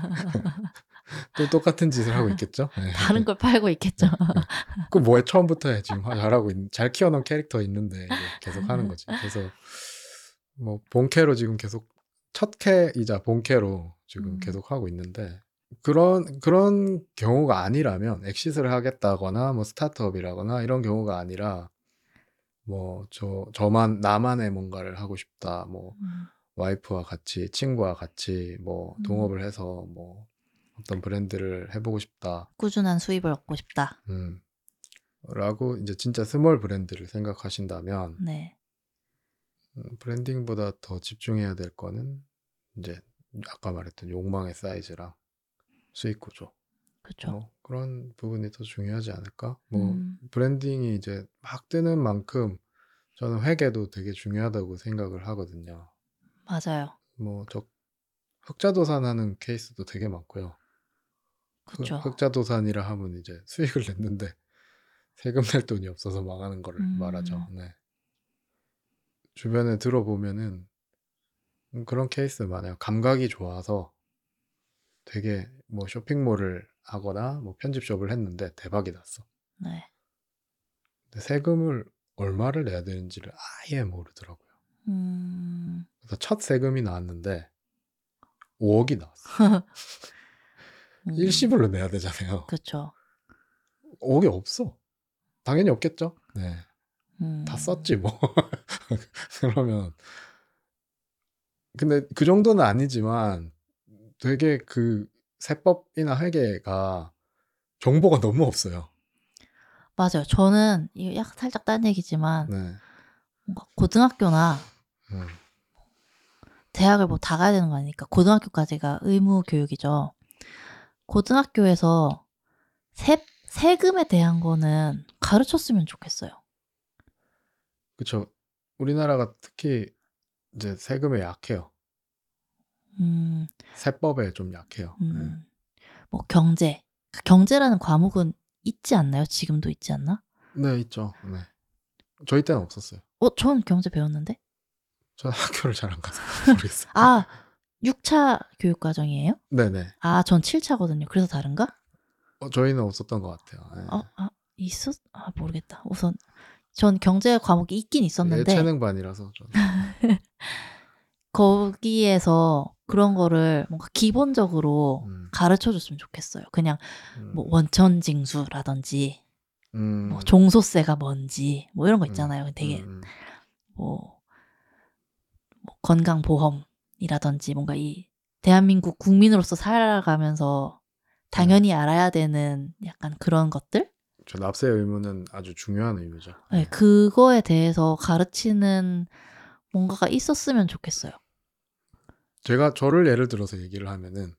또 똑같은 짓을 하고 있겠죠. 네. 다른 걸 팔고 있겠죠. 그 뭐에 처음부터 해 지금 잘하고 있는 잘 키워놓은 캐릭터 있는데 이제 계속 하는 거지. 그래서 뭐 본캐로 지금 계속 첫 캐이자 본캐로 지금 음. 계속 하고 있는데 그런 그런 경우가 아니라면 엑싯을 하겠다거나 뭐 스타트업이라거나 이런 경우가 아니라 뭐 저 저만 나만의 뭔가를 하고 싶다. 뭐 음. 와이프와 같이 친구와 같이 뭐 음. 동업을 해서 뭐 어떤 브랜드를 해보고 싶다. 꾸준한 수입을 얻고 싶다. 음. 라고 이제 진짜 스몰 브랜드를 생각하신다면 네. 음, 브랜딩보다 더 집중해야 될 거는 이제 아까 말했던 욕망의 사이즈랑 수익 구조. 그쵸. 뭐 그런 부분이 더 중요하지 않을까? 뭐 음. 브랜딩이 이제 막 뜨는 만큼 저는 회계도 되게 중요하다고 생각을 하거든요. 맞아요. 뭐 저 흑자도산 하는 케이스도 되게 많고요. 흑 그쵸. 흑자도산이라 하면 이제 수익을 냈는데 세금 낼 돈이 없어서 망하는 거를 말하죠. 음. 네. 주변에 들어보면은 음 그런 케이스 많아요. 감각이 좋아서 되게 뭐 쇼핑몰을 하거나 뭐 편집숍을 했는데 대박이 났어. 네. 근데 세금을 얼마를 내야 되는지를 아예 모르더라고요. 음. 그래서 첫 세금이 나왔는데 오억이 나왔어. 음. 일시불로 내야 되잖아요. 그쵸. 오억이 없어. 당연히 없겠죠. 네. 다 음. 썼지 뭐. 그러면 근데 그 정도는 아니지만 되게 그 세법이나 회계가 정보가 너무 없어요. 맞아요. 저는 이게 약간 살짝 딴 얘기지만 네. 뭔가 고등학교나 음. 대학을 뭐 다 가야 되는 거 아니니까 고등학교까지가 의무 교육이죠. 고등학교에서 세 세금에 대한 거는 가르쳤으면 좋겠어요. 그쵸. 우리나라가 특히 이제 세금에 약해요. 음. 세법에 좀 약해요. 네. 음. 뭐 경제. 그 경제라는 과목은 있지 않나요? 지금도 있지 않나? 네, 있죠. 네. 저희 때는 없었어요. 어 전 경제 배웠는데. 저는 학교를 잘 안 가서 모르겠어요. 아 육 차 교육 과정이에요? 네네. 아 전 칠 차거든요. 그래서 다른가? 어 저희는 없었던 것 같아요. 네. 어 아 있었 아 모르겠다. 우선 전 경제 과목이 있긴 있었는데 예체능반이라서 저는. 거기에서 그런 거를 뭔가 기본적으로 음. 가르쳐 줬으면 좋겠어요. 그냥 뭐 음. 원천징수라든지 뭐 음. 종소세가 뭔지 뭐 이런 거 음. 있잖아요. 되게 음음. 뭐 뭐 건강보험이라든지 뭔가 이 대한민국 국민으로서 살아가면서 네. 당연히 알아야 되는 약간 그런 것들? 저 납세 의무는 아주 중요한 의무죠. 네. 네. 그거에 대해서 가르치는 뭔가가 있었으면 좋겠어요. 제가 저를 예를 들어서 얘기를 하면은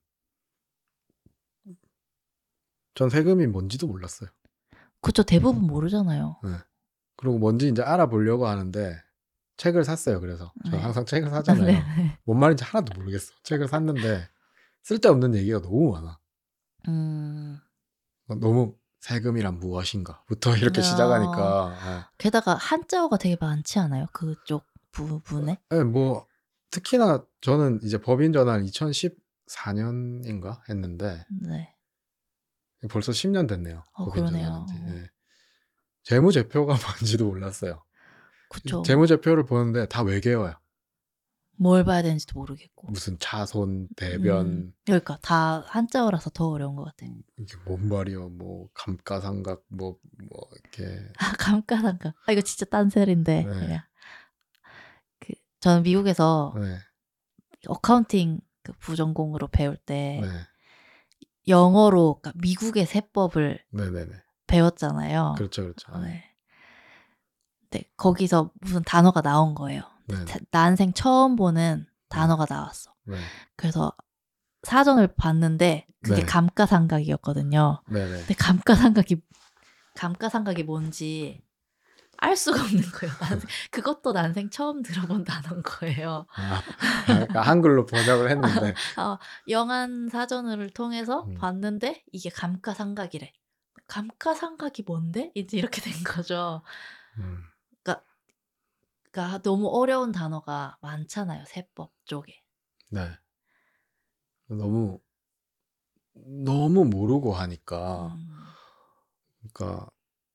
전 세금이 뭔지도 몰랐어요. 그쵸. 대부분 모르잖아요. 네. 그리고 뭔지 인제 알아보려고 하는데 책을 샀어요 그래서. 저는 네. 항상 책을 사잖아요. 네네. 뭔 말인지 하나도 모르겠어. 책을 샀는데 쓸데없는 얘기가 너무 많아. 음. 어 너무 "세금이란 무엇인가?"부터 이렇게 어. 시작하니까 게다가 한자어가 되게 많지 않아요? 그쪽 부분에? 예. 예 뭐 특히나 저는 이제 법인 전환을 이천십사 년인가 했는데 네. 벌써 십 년 됐네요. 어 법인 그러네요. 전환한 지. 어. 예. 재무제표가 뭔지도 몰랐어요. 이 그쵸. 재무제표를 보는데 다 외계어야. 뭘 봐야 되는지도 모르겠고. 무슨 자손, 음. 대변 그러니까 다 한자어라서 더 어려운 것 같아요. 음 이게 뭔 말이야 뭐 감가상각 뭐 뭐 이렇게 아 감가상각. 아 이거 진짜 딴소리인데 네. 제가 그 저는 미국에서 네. 어카운팅 그 부전공으로 배울 때 네. 영어로 그러니까 미국의 세법을 네네네. 배웠잖아요. 그렇죠, 그렇죠. 어 예. 네. 네. 거기서 무슨 단어가 나온 거예요. 네네. 자 난생 처음 보는 네. 단어가 나왔어. 네. 그래서 사전을 봤는데 그게 네. 감가상각이었거든요. 네네. 근데 감가상각이 감가상각이 뭔지 알 수가 없는 거예요. 난생 그것도 난생 처음 들어본 단어인 거예요. 아. 아 그러니까 한글로 번역을 했는데 어 영한 사전을 통해서 음. 봤는데 이게 감가상각이래. '감가상각이 뭔데?' 이제 이렇게 된 거죠. 음. 그러니까 그러니까 너무 어려운 단어가 많잖아요, 세법 쪽에. 네. 너무 너무 모르고 하니까 음. 그러니까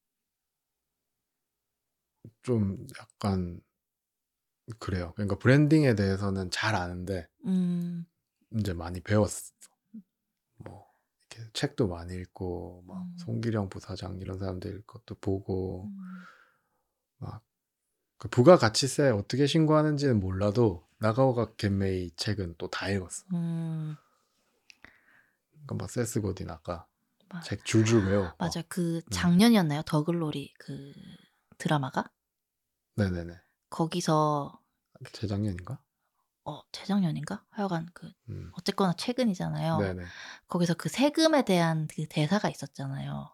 좀 약간 그래요. 그러니까 브랜딩에 대해서는 잘 아는데 음. 인제 많이 배웠어. 뭐 이렇게 책도 많이 읽고 막 음. 송기령 부사장 이런 사람들 것도 보고 음. 막 그 부가가치세 어떻게 신고하는지는 몰라도 나가오가 겐메이 책은 또 다 읽었어. 음. 그러니까 막 세스 고딘 아까 맞 책 줄줄 외워 막. 맞아요. 그 네. 작년이었나요? 더 글로리 그 드라마가? 네네네. 거기서 재작년인가? 어 재작년인가? 하여간 그 음. 어쨌거나 최근이잖아요. 네네. 거기서 그 세금에 대한 그 대사가 있었잖아요.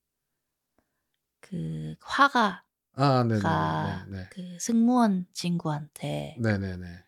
그 화가가 아 네네네. 네네. 그 승무원 친구한테 네네네.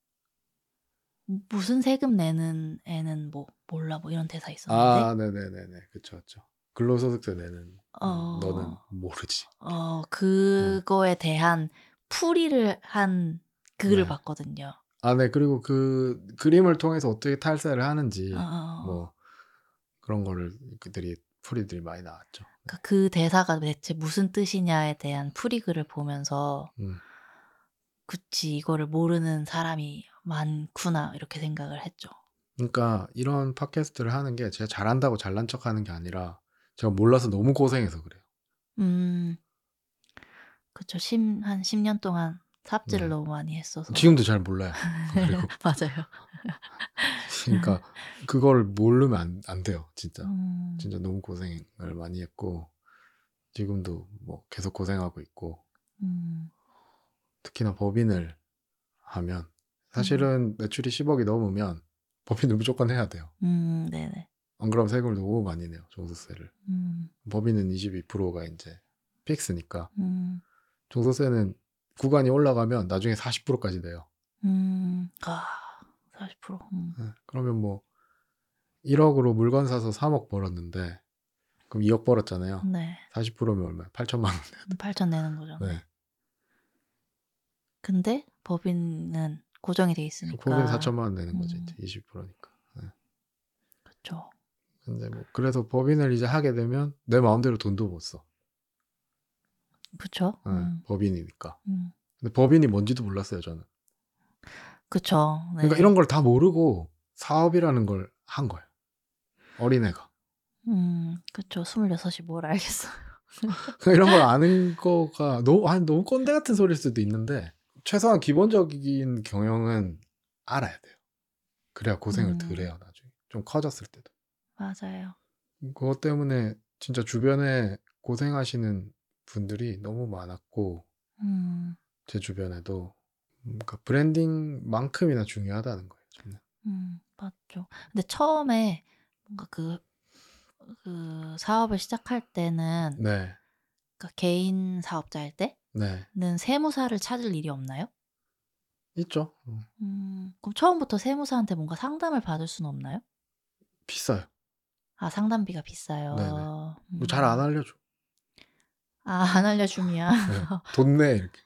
"무슨 세금 내는 애는 뭐 몰라." 뭐 이런 대사 있었는데 아 네네네네. 그쵸, 그쵸. 근로소득세 내는 음 어 너는 모르지. 어 네. 그거에 대한 풀이를 한 글을 네. 봤거든요. 아 네. 그리고 그 그림을 통해서 어떻게 탈세를 하는지 어어어. 뭐 그런 거를 그들이 풀이들이 많이 나왔죠. 네. 그러니까 그 대사가 대체 무슨 뜻이냐에 대한 풀이글을 보면서 음. '그치. 이거를 모르는 사람이 많구나.' 이렇게 생각을 했죠. 그러니까 이런 팟캐스트를 하는 게 제가 잘한다고 잘난 척하는 게 아니라 제가 몰라서 너무 고생해서 그래요. 음. 그쵸. 십 한 십 년 동안 삽질을 네. 너무 많이 했어서. 지금도 잘 몰라요. 그리고 맞아요. 그러니까 그걸 모르면 안 안 돼요 진짜. 음. 진짜 너무 고생을 많이 했고 지금도 뭐 계속 고생하고 있고 음. 특히나 법인을 하면 음. 사실은 매출이 십억이 넘으면 법인을 무조건 해야 돼요. 음 네네. 안 그러면 세금을 너무 많이 내요, 종소세를. 음. 법인은 이십이 퍼센트가 인제 픽스니까. 음. 종소세는 구간이 올라가면 나중에 사십 퍼센트까지 내요. 음. 아 사십 퍼센트. 음. 예. 그러면 뭐 일억으로 물건 사서 삼억 벌었는데 그럼 이억 벌었잖아요. 네. 사십 퍼센트면 얼마야? 팔천만 원 내야 음 팔천 내는 거죠. 돼. 네. 네. 근데 법인은 고정이 돼 법인은 있으니까. 사천만 원 내는 거지 인제 음 이십 퍼센트니까. 예. 그쵸. 근데 뭐 그래서 법인을 이제 하게 되면 내 마음대로 돈도 못 써. 그쵸. 예. 음. 법인이니까. 음. 근데 법인이 뭔지도 몰랐어요, 저는. 그쵸. 그러니까 네. 이런 걸 다 모르고 사업이라는 걸 한 거예요. 어린애가. 음 그쵸. 스물여섯 이 뭘 알겠어요. 그러니까 이런 걸 아는 거가 너무 아니 너무 꼰대 같은 소리일 수도 있는데 최소한 기본적인 경영은 알아야 돼요. 그래야 고생을 덜 음 해요, 나중에. 좀 커졌을 때도. 맞아요. 그것 때문에 진짜 주변에 고생하시는 분들이 너무 많았고 음. 제 주변에도 음 그러니까 브랜딩만큼이나 중요하다는 거예요, 저는. 음 맞죠. 근데 처음에 뭔가 그 그 사업을 시작할 때는 네. 그러니까 개인 사업자일 네. 때는 세무사를 찾을 일이 없나요? 있죠. 음. 음 그럼 처음부터 세무사한테 뭔가 상담을 받을 수는 없나요? 비싸요. 아 상담비가 네네. 비싸요. 뭐 잘 안 음. 알려줘. 아 안 알려줌이야. 예. "돈 내." 이렇게.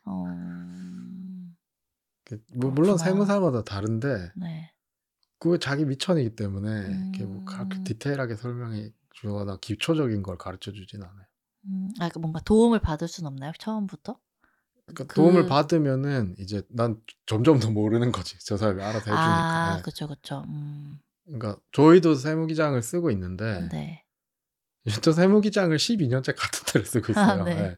어 그 뭐 물론 그렇구나. 세무사마다 다른데 네. 그거 자기 미천이기 때문에 이렇게 뭐 그렇게 음. 디테일하게 설명해 주거나 기초적인 걸 가르쳐 주진 않아요. 음 아 그 뭔가 도움을 받을 수는 없나요? 처음부터? 그러니까 도움을 그 받으면은 이제 난 점점 더 모르는 거지. 저 사람이 알아서 해 주니까. 아 예. 그쵸, 그쵸. 음 그러니까 저희도 세무기장을 쓰고 있는데 네. 저 세무기장을 십이 년째 같은 데를 쓰고 아 있어요. 네. 예.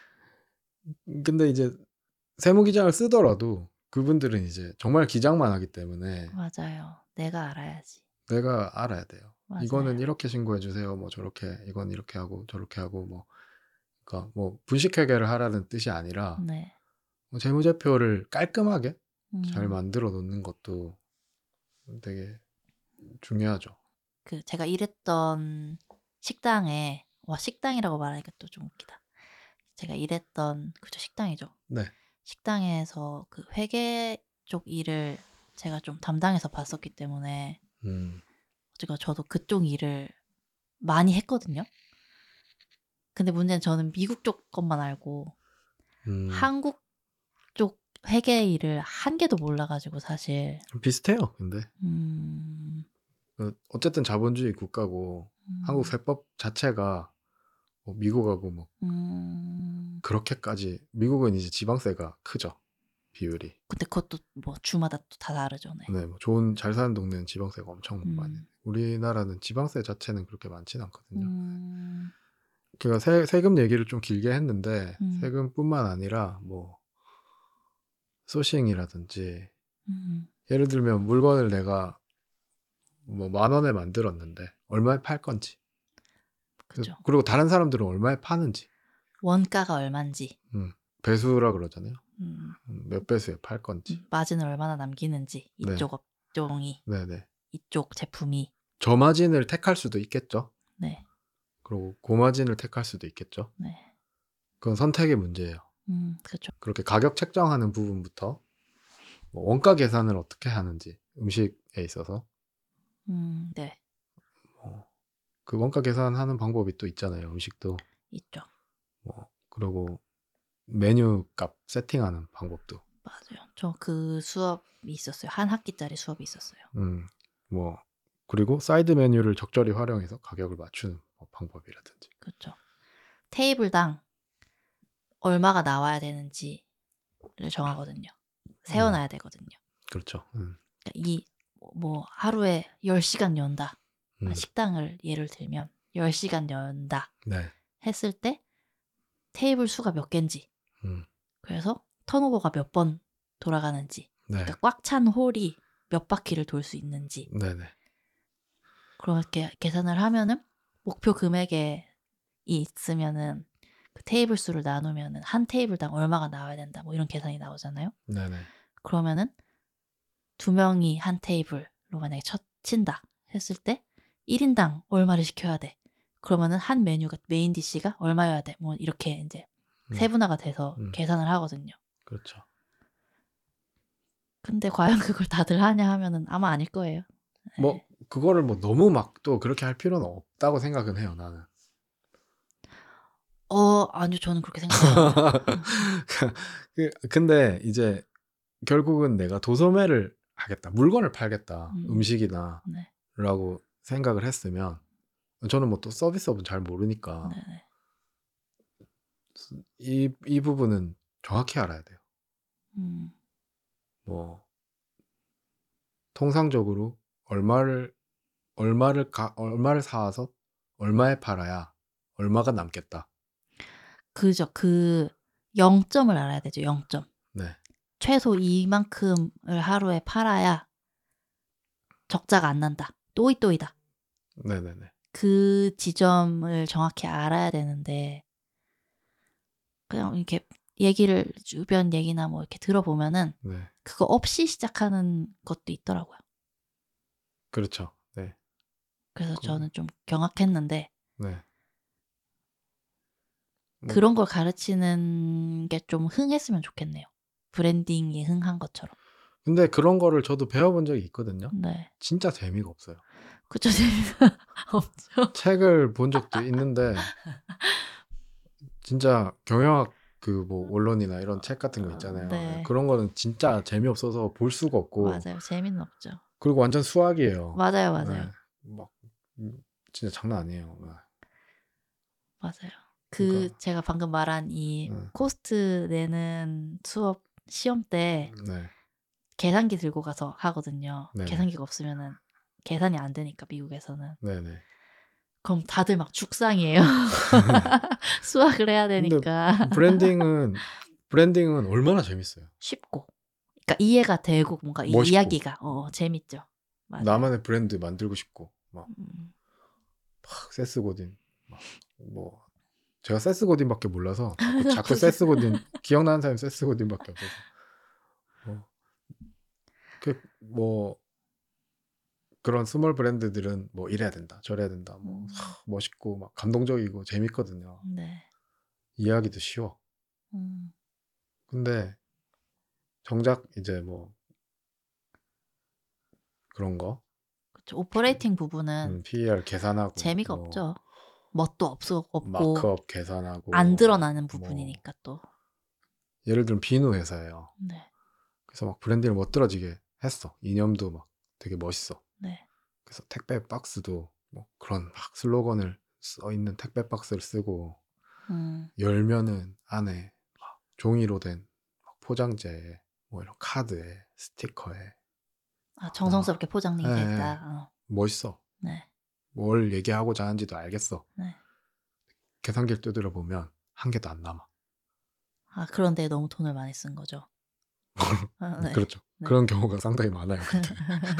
근데 이제 세무기장을 쓰더라도 그분들은 이제 정말 기장만 하기 때문에 맞아요. 내가 알아야지. 내가 알아야 돼요. 이거는 맞아요. 이렇게 신고해 주세요. 뭐 저렇게 이건 이렇게 하고 저렇게 하고 뭐 그러니까 뭐 분식회계를 하라는 뜻이 아니라 네. 뭐 재무제표를 깔끔하게 잘 음 만들어 놓는 것도 되게 중요하죠. 그 제가 일했던 식당에 와 식당이라고 말하니까 또 좀 웃기다. 제가 일했던 그죠 식당이죠. 네. 식당에서 그 회계 쪽 일을 제가 좀 담당해서 봤었기 때문에 음. 제가 저도 그쪽 일을 많이 했거든요. 근데 문제는 저는 미국 쪽 것만 알고 음. 한국 쪽 회계 일을 한 개도 몰라 가지고 사실. 비슷해요 근데. 음. 그 어쨌든 자본주의 국가고 한국 음. 세법 자체가 뭐 미국하고 뭐 음. 그렇게까지 미국은 이제 지방세가 크죠, 비율이. 근데 그것도 뭐 주마다 또 다 다르죠. 네. 네. 뭐 좋은 잘 사는 동네는 지방세가 엄청 많이 음. 우리나라는 지방세 자체는 그렇게 많진 않거든요. 음. 제가 세 세금 얘기를 좀 길게 했는데 음. 세금뿐만 아니라 뭐 소싱이라든지 음. 예를 들면 물건을 내가 뭐 만 원에 만들었는데 얼마에 팔 건지 그 그죠. 그리고 다른 사람들은 얼마에 파는지 원가가 얼만지. 음 배수라 그러잖아요. 음, 몇 배수에 팔 건지. 마진을 얼마나 남기는지 네. 이쪽 업종이 네네. 이쪽 제품이 저마진을 택할 수도 있겠죠. 네, 그리고 고마진을 택할 수도 있겠죠. 네, 그건 선택의 문제예요. 음, 그렇죠. 그렇게 가격 책정하는 부분부터 뭐 원가 계산을 어떻게 하는지 음식에 있어서 음, 네, 뭐 그 원가 계산하는 방법이 또 있잖아요. 음식도 있죠. 뭐 그리고 메뉴 값 세팅하는 방법도 맞아요. 저 그 수업이 있었어요. 한 학기짜리 수업이 있었어요. 음 뭐 그리고 사이드 메뉴를 적절히 활용해서 가격을 맞추는 뭐 방법이라든지 그렇죠. 테이블당 얼마가 나와야 되는지를 정하거든요. 세워놔야 되거든요. 그렇죠. 음, 그러니까 이 뭐 하루에 열 시간 연다. 음, 식당을 예를 들면 열 시간 연다 네, 했을 때 테이블 수가 몇 개인지 음, 그래서 턴오버가 몇 번 돌아가는지 네, 그러니까 꽉 찬 홀이 몇 바퀴를 돌 수 있는지 네, 네, 그렇게 계산을 하면은 목표 금액에 있으면은 그 테이블 수를 나누면은 한 테이블당 얼마가 나와야 된다 뭐 이런 계산이 나오잖아요. 네, 네, 그러면은 두 명이 한 테이블로 만약에 첫 친다 했을 때 일 인당 얼마를 시켜야 돼. 그러면은 한 메뉴가 메인 디시가 얼마여야 돼. 뭐 이렇게 이제 음, 세분화가 돼서 음, 계산을 하거든요. 그렇죠. 근데 과연 그걸 다들 하냐 하면은 아마 아닐 거예요. 뭐 그거를 뭐 너무 막 또 그렇게 할 필요는 없다고 생각은 해요. 나는. 어, 아니요. 저는 그렇게 생각합니다. 그- 근데 이제 결국은 내가 도소매를 하겠다, 물건을 팔겠다, 음, 음식이나 네. 라고 생각을 했으면 저는 뭐 또 서비스업은 잘 모르니까 네네. 이, 이 부분은 정확히 알아야 돼요. 음, 뭐 통상적으로 얼마를 얼마를 가, 얼마를 사와서 얼마에 팔아야 얼마가 남겠다. 그죠. 그 영점을 알아야 되죠. 영점. 네, 최소 이만큼을 하루에 팔아야 적자가 안 난다. 또이또이다. 네, 네, 네. 그 지점을 정확히 알아야 되는데 그냥 이렇게 얘기를 주변 얘기나 뭐 이렇게 들어보면은 네, 그거 없이 시작하는 것도 있더라고요. 그렇죠. 네, 그래서 그- 저는 좀 경악했는데 네. 뭐 그런 걸 가르치는 게 좀 흥했으면 좋겠네요. 브랜딩이 흥한 것처럼. 근데 그런 거를 저도 배워본 적이 있거든요. 네. 진짜 재미가 없어요. 그쵸, 재미가 없죠. 책을 본 적도 있는데 진짜 경영학 그 뭐 원론이나 이런 책 같은 거 있잖아요. 네. 그런 거는 진짜 재미없어서 볼 수가 없고 맞아요. 재미는 없죠. 그리고 완전 수학이에요. 맞아요, 네. 맞아요. 막 음, 진짜 장난 아니에요. 네. 맞아요. 그 그러니까 제가 방금 말한 이 네. 코스트 내는 수업 시험 때 네. 계산기 들고 가서 하거든요. 네네. 계산기가 없으면은 계산이 안 되니까 미국에서는. 네네. 그럼 다들 막 죽상이에요. 수학을 해야 근데 되니까. 브랜딩은 브랜딩은 얼마나 재밌어요. 쉽고. 그러니까 이해가 되고 뭔가 이 멋있고. 이야기가 어, 재밌죠. 맞아요. 나만의 브랜드 만들고 싶고 막, 음, 막 세스 고딘 막 뭐 제가 세스 고딘밖에 몰라서 자꾸, 자꾸 무슨- 세스 고딘 기억나는 사람이 세스 고딘밖에 없어서 뭐, 그, 뭐 그런 스몰 브랜드들은 뭐 이래야 된다 저래야 된다 뭐 음, 하, 멋있고 막 감동적이고 재밌거든요. 네. 이해하기도 쉬워. 음, 근데 정작 이제 뭐 그런 거 그쵸. 오퍼레이팅 부분은 음, 피이알 계산하고 재미가 뭐 없죠. 멋도 없어, 없고 마크업 계산하고 안 드러나는 뭐 부분이니까 또. 예를 들면 비누 회사예요. 네. 그래서 막 브랜딩을 멋들어지게 했어. 이념도 막 되게 멋있어. 네. 그래서 택배 박스도 뭐 그런 막 슬로건을 써 있는 택배 박스를 쓰고 음, 열면은 안에 막 종이로 된 막 포장재에 뭐 이런 카드에 스티커에 아, 정성스럽게 포장이 예, 예. 됐다. 어, 멋있어. 네. 뭘 얘기하고자 하는지도 알겠어. 네. 계산기를 두드려 보면 한 개도 안 남아. 아, 그런데 너무 돈을 많이 쓴 거죠. 아, 네. 그렇죠. 네. 그런 경우가 상당히 많아요. 근데.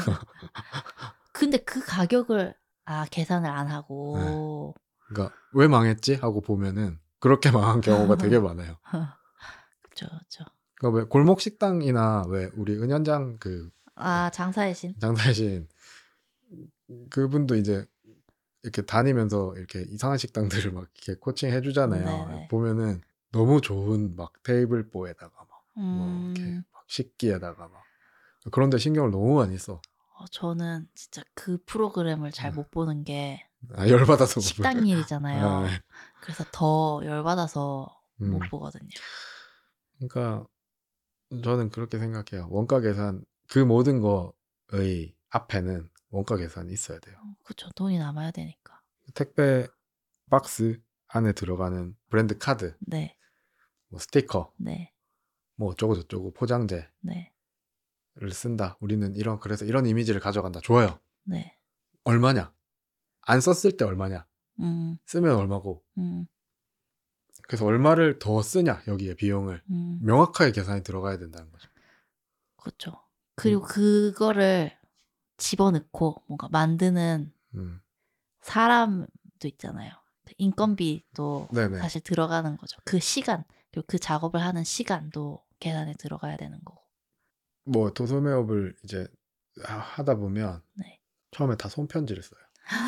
근데 그 가격을 아, 계산을 안 네. 하고 그러니까 왜 망했지 하고 보면은 그렇게 망한 경우가 되게 많아요. 그쵸, 그쵸. 그러니까 왜 골목 식당이나 왜 우리 은현장 그 아, 장사의 신. 장사신 그분도 이제 이렇게 다니면서 이렇게 이상한 식당들을 막 이렇게 코칭 해주잖아요. 네네. 보면은 너무 좋은 막 테이블보에다가 막 뭐 이렇게 음, 막 식기에다가 막 그런데 신경을 너무 많이 써. 어, 저는 진짜 그 프로그램을 잘 못 보는 게 아, 열받아서 못 식당 봐요. 일이잖아요. 아, 그래서 더 열받아서 음. 못 보거든요. 그러니까 저는 그렇게 생각해요. 원가 계산 그 모든 거의 앞에는 원가 계산이 있어야 돼요. 그쵸. 돈이 남아야 되니까. 택배 박스 안에 들어가는 브랜드 카드, 네, 뭐 스티커, 네, 뭐 어쩌고 저쩌고 포장재를 네, 쓴다. 우리는 이런 그래서 이런 이미지를 가져간다. 좋아요. 네. 얼마냐? 안 썼을 때 얼마냐? 음, 쓰면 얼마고? 음, 그래서 얼마를 더 쓰냐 여기에 비용을 음. 명확하게 계산이 들어가야 된다는 거죠. 그쵸. 그리고 그거를 집어넣고 뭔가 만드는 음. 사람도 있잖아요. 그 인건비도 네네. 사실 들어가는 거죠. 그 시간, 그리고 그 작업을 하는 시간도 계산에 들어가야 되는 거고. 뭐 도소매업을 이제 하- 하다 보면 네. 처음에 다 손편지를 써요.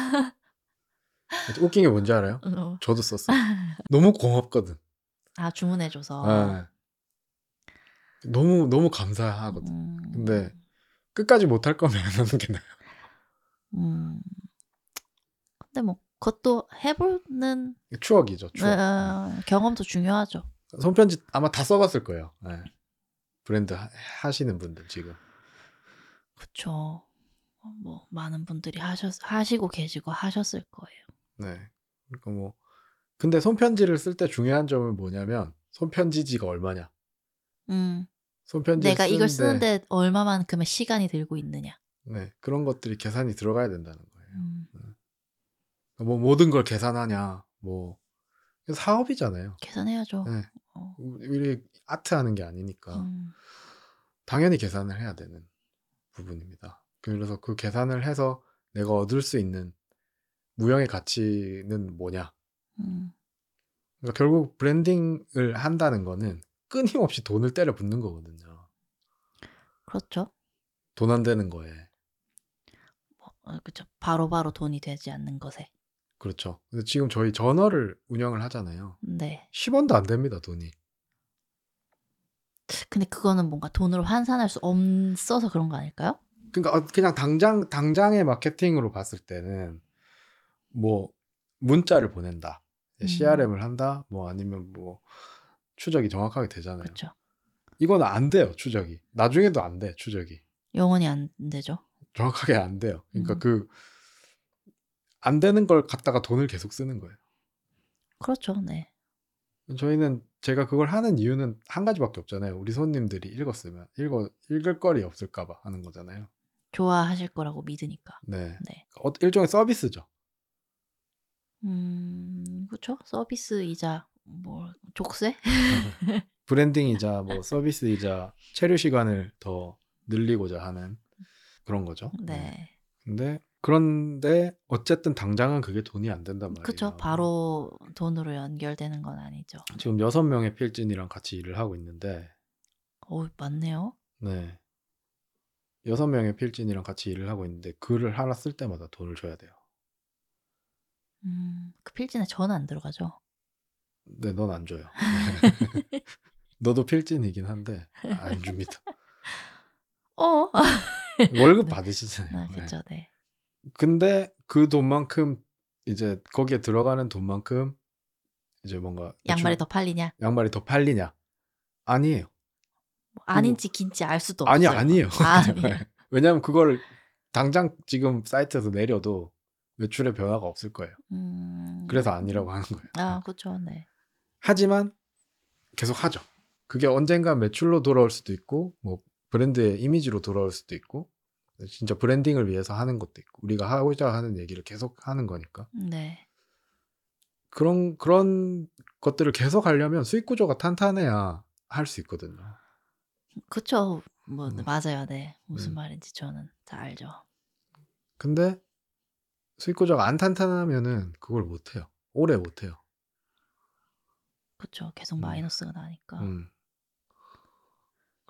웃긴 게 뭔지 알아요? 어. 저도 썼어요. 너무 고맙거든. 아, 주문해줘서. 예. 너무 너무 감사하거든. 음, 근데 끝까지 못할 거면 안 하는 게 나아요. 음. 근데 뭐, 그것도 해보는 추억이죠, 추억. 어, 경험도 중요하죠. 예. 손편지 아마 다 써봤을 거예요. 예. 브랜드 하, 하시는 분들 지금. 그쵸. 어, 뭐, 많은 분들이 하셨, 하시고 계시고 하셨을 거예요. 네. 그러니까 뭐 근데 손편지를 쓸 때 중요한 점은 뭐냐면 손편지지가 얼마냐. 음. 손편지를 내가 이걸 쓰는데 쓰는데 얼마만큼의 시간이 들고 있느냐. 네, 그런 것들이 계산이 들어가야 된다는 거예요. 음. 뭐 모든 걸 계산하냐. 뭐 사업이잖아요. 계산해야죠. 네. 어. 우리 아트 하는 게 아니니까 음. 당연히 계산을 해야 되는 부분입니다. 그래서 그 계산을 해서 내가 얻을 수 있는 무형의 가치는 뭐냐. 음. 그러니까 결국 브랜딩을 한다는 거는 끊임없이 돈을 때려 붓는 거거든요. 그렇죠. 돈 안 되는 거에. 뭐, 어, 그쵸. 바로바로 돈이 되지 않는 것에. 그렇죠. 근데 지금 저희 저널을 운영을 하잖아요. 네. 십 원도 안 됩니다, 돈이. 근데 그거는 뭔가 돈으로 환산할 수 없어서 그런 거 아닐까요? 그러니까 어, 그냥 당장 당장의 마케팅으로 봤을 때는 뭐 문자를 보낸다, 음. 씨알엠을 한다, 뭐 아니면 뭐 추적이 정확하게 되잖아요. 그렇죠. 이거는 안 돼요, 추적이. 나중에도 안 돼, 추적이. 영원히 안 되죠. 정확하게 안 돼요. 그러니까 음. 그 안 되는 걸 갖다가 돈을 계속 쓰는 거예요. 그렇죠. 네. 저희는 제가 그걸 하는 이유는 한 가지밖에 없잖아요. 우리 손님들이 읽었으면 읽어 읽을 거리 없을까봐 하는 거잖아요. 좋아하실 거라고 믿으니까. 네, 네. 어, 일종의 서비스죠. 음, 그렇죠. 서비스이자 뭐 족쇄? 브랜딩이자 뭐 서비스이자 체류 시간을 더 늘리고자 하는 그런 거죠. 네. 네. 근데 그런데 어쨌든 당장은 그게 돈이 안 된단 말이에요. 그렇죠. 바로 돈으로 연결되는 건 아니죠. 지금 여섯 명의 필진이랑 같이 일을 하고 있는데, 어, 맞네요. 네, 여섯 명의 필진이랑 같이 일을 하고 있는데 글을 하나 쓸 때마다 돈을 줘야 돼요. 음, 그 필진에 전 안 들어가죠. 네, 넌 안 줘요. 너도 필진이긴 한데 안 줍니다. 어. 월급 네. 받으시잖아요. 아, 네. 그렇죠. 네. 근데 그 돈만큼 이제 거기에 들어가는 돈만큼 이제 뭔가 양말이 대충 더 팔리냐? 양말이 더 팔리냐? 아니에요. 뭐 아닌지 긴지 알 수도 아니 없어요. 아니에요. 아, 아니에요. 왜냐하면 그걸 당장 지금 사이트에서 내려도 매출의 변화가 없을 거예요. 음. 그래서 아니라고 하는 거예요. 아, 그렇죠. 네. 하지만 계속 하죠. 그게 언젠가 매출로 돌아올 수도 있고 뭐 브랜드의 이미지로 돌아올 수도 있고 진짜 브랜딩을 위해서 하는 것도 있고 우리가 하고자 하는 얘기를 계속 하는 거니까 네. 그런 그런 것들을 계속 하려면 수익 구조가 탄탄해야 할 수 있거든요. 그렇죠. 뭐 음. 맞아요. 네. 무슨 음. 말인지 저는 다 알죠. 근데 수익 구조가 안 탄탄하면은 그걸 못 해요. 오래 못 해요. 그렇죠. 계속 음. 마이너스가 나니까. 음.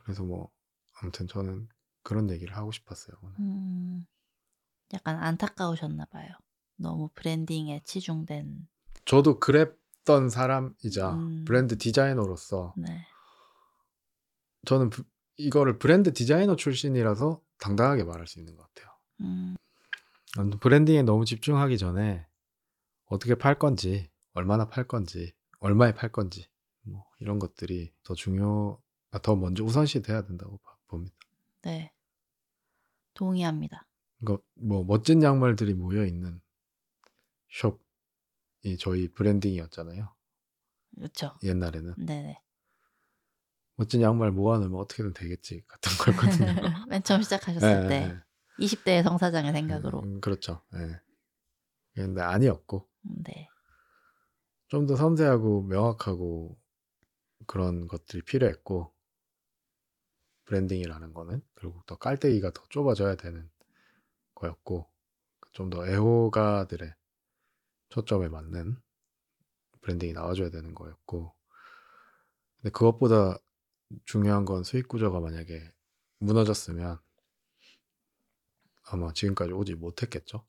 그래서 뭐 아무튼 저는 그런 얘기를 하고 싶었어요. 오늘. 음. 약간 안타까우셨나 봐요. 너무 브랜딩에 치중된. 저도 그랬던 사람이자 음. 브랜드 디자이너로서 네. 저는 부, 이거를 브랜드 디자이너 출신이라서 당당하게 말할 수 있는 것 같아요. 음. 브랜딩에 너무 집중하기 전에 어떻게 팔 건지, 얼마나 팔 건지, 얼마에 팔 건지 뭐 이런 것들이 더 중요, 아, 더 먼저 우선시 돼야 된다고 봐- 봅니다. 네. 동의합니다. 그러니까 뭐 멋진 양말들이 모여 있는 숍이 저희 브랜딩이었잖아요. 그렇죠. 옛날에는 네네. 멋진 양말 모아놓으면 어떻게든 되겠지 같은 거였거든요. 맨 처음 시작하셨을 예, 때 예, 이십 대의 성사장의 예. 생각으로. 음, 그렇죠. 예. 근데 아니었고 네. 좀 더 섬세하고 명확하고 그런 것들이 필요했고, 브랜딩이라는 거는 결국 더 깔때기가 더 좁아져야 되는 거였고, 좀 더 애호가들의 초점에 맞는 브랜딩이 나와줘야 되는 거였고, 근데 그것보다 중요한 건 수익 구조가 만약에 무너졌으면 아마 지금까지 오지 못했겠죠.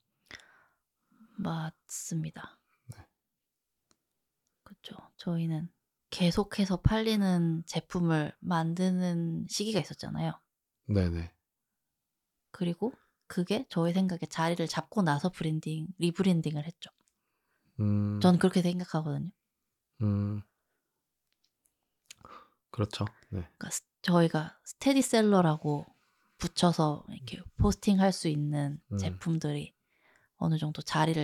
맞습니다. 네. 그렇죠. 저희는 계속해서 팔리는 제품을 만드는 시기가 있었잖아요. 네네. 그리고 그게 저희 생각에 자리를 잡고 나서 브랜딩, 리브랜딩을 했죠. 음, 전 그렇게 생각하거든요. 음, 그렇죠. 네. 그러니까 스- 저희가 스테디셀러라고 붙여서 이렇게 포스팅할 수 있는 음, 제품들이 어느 정도 자리를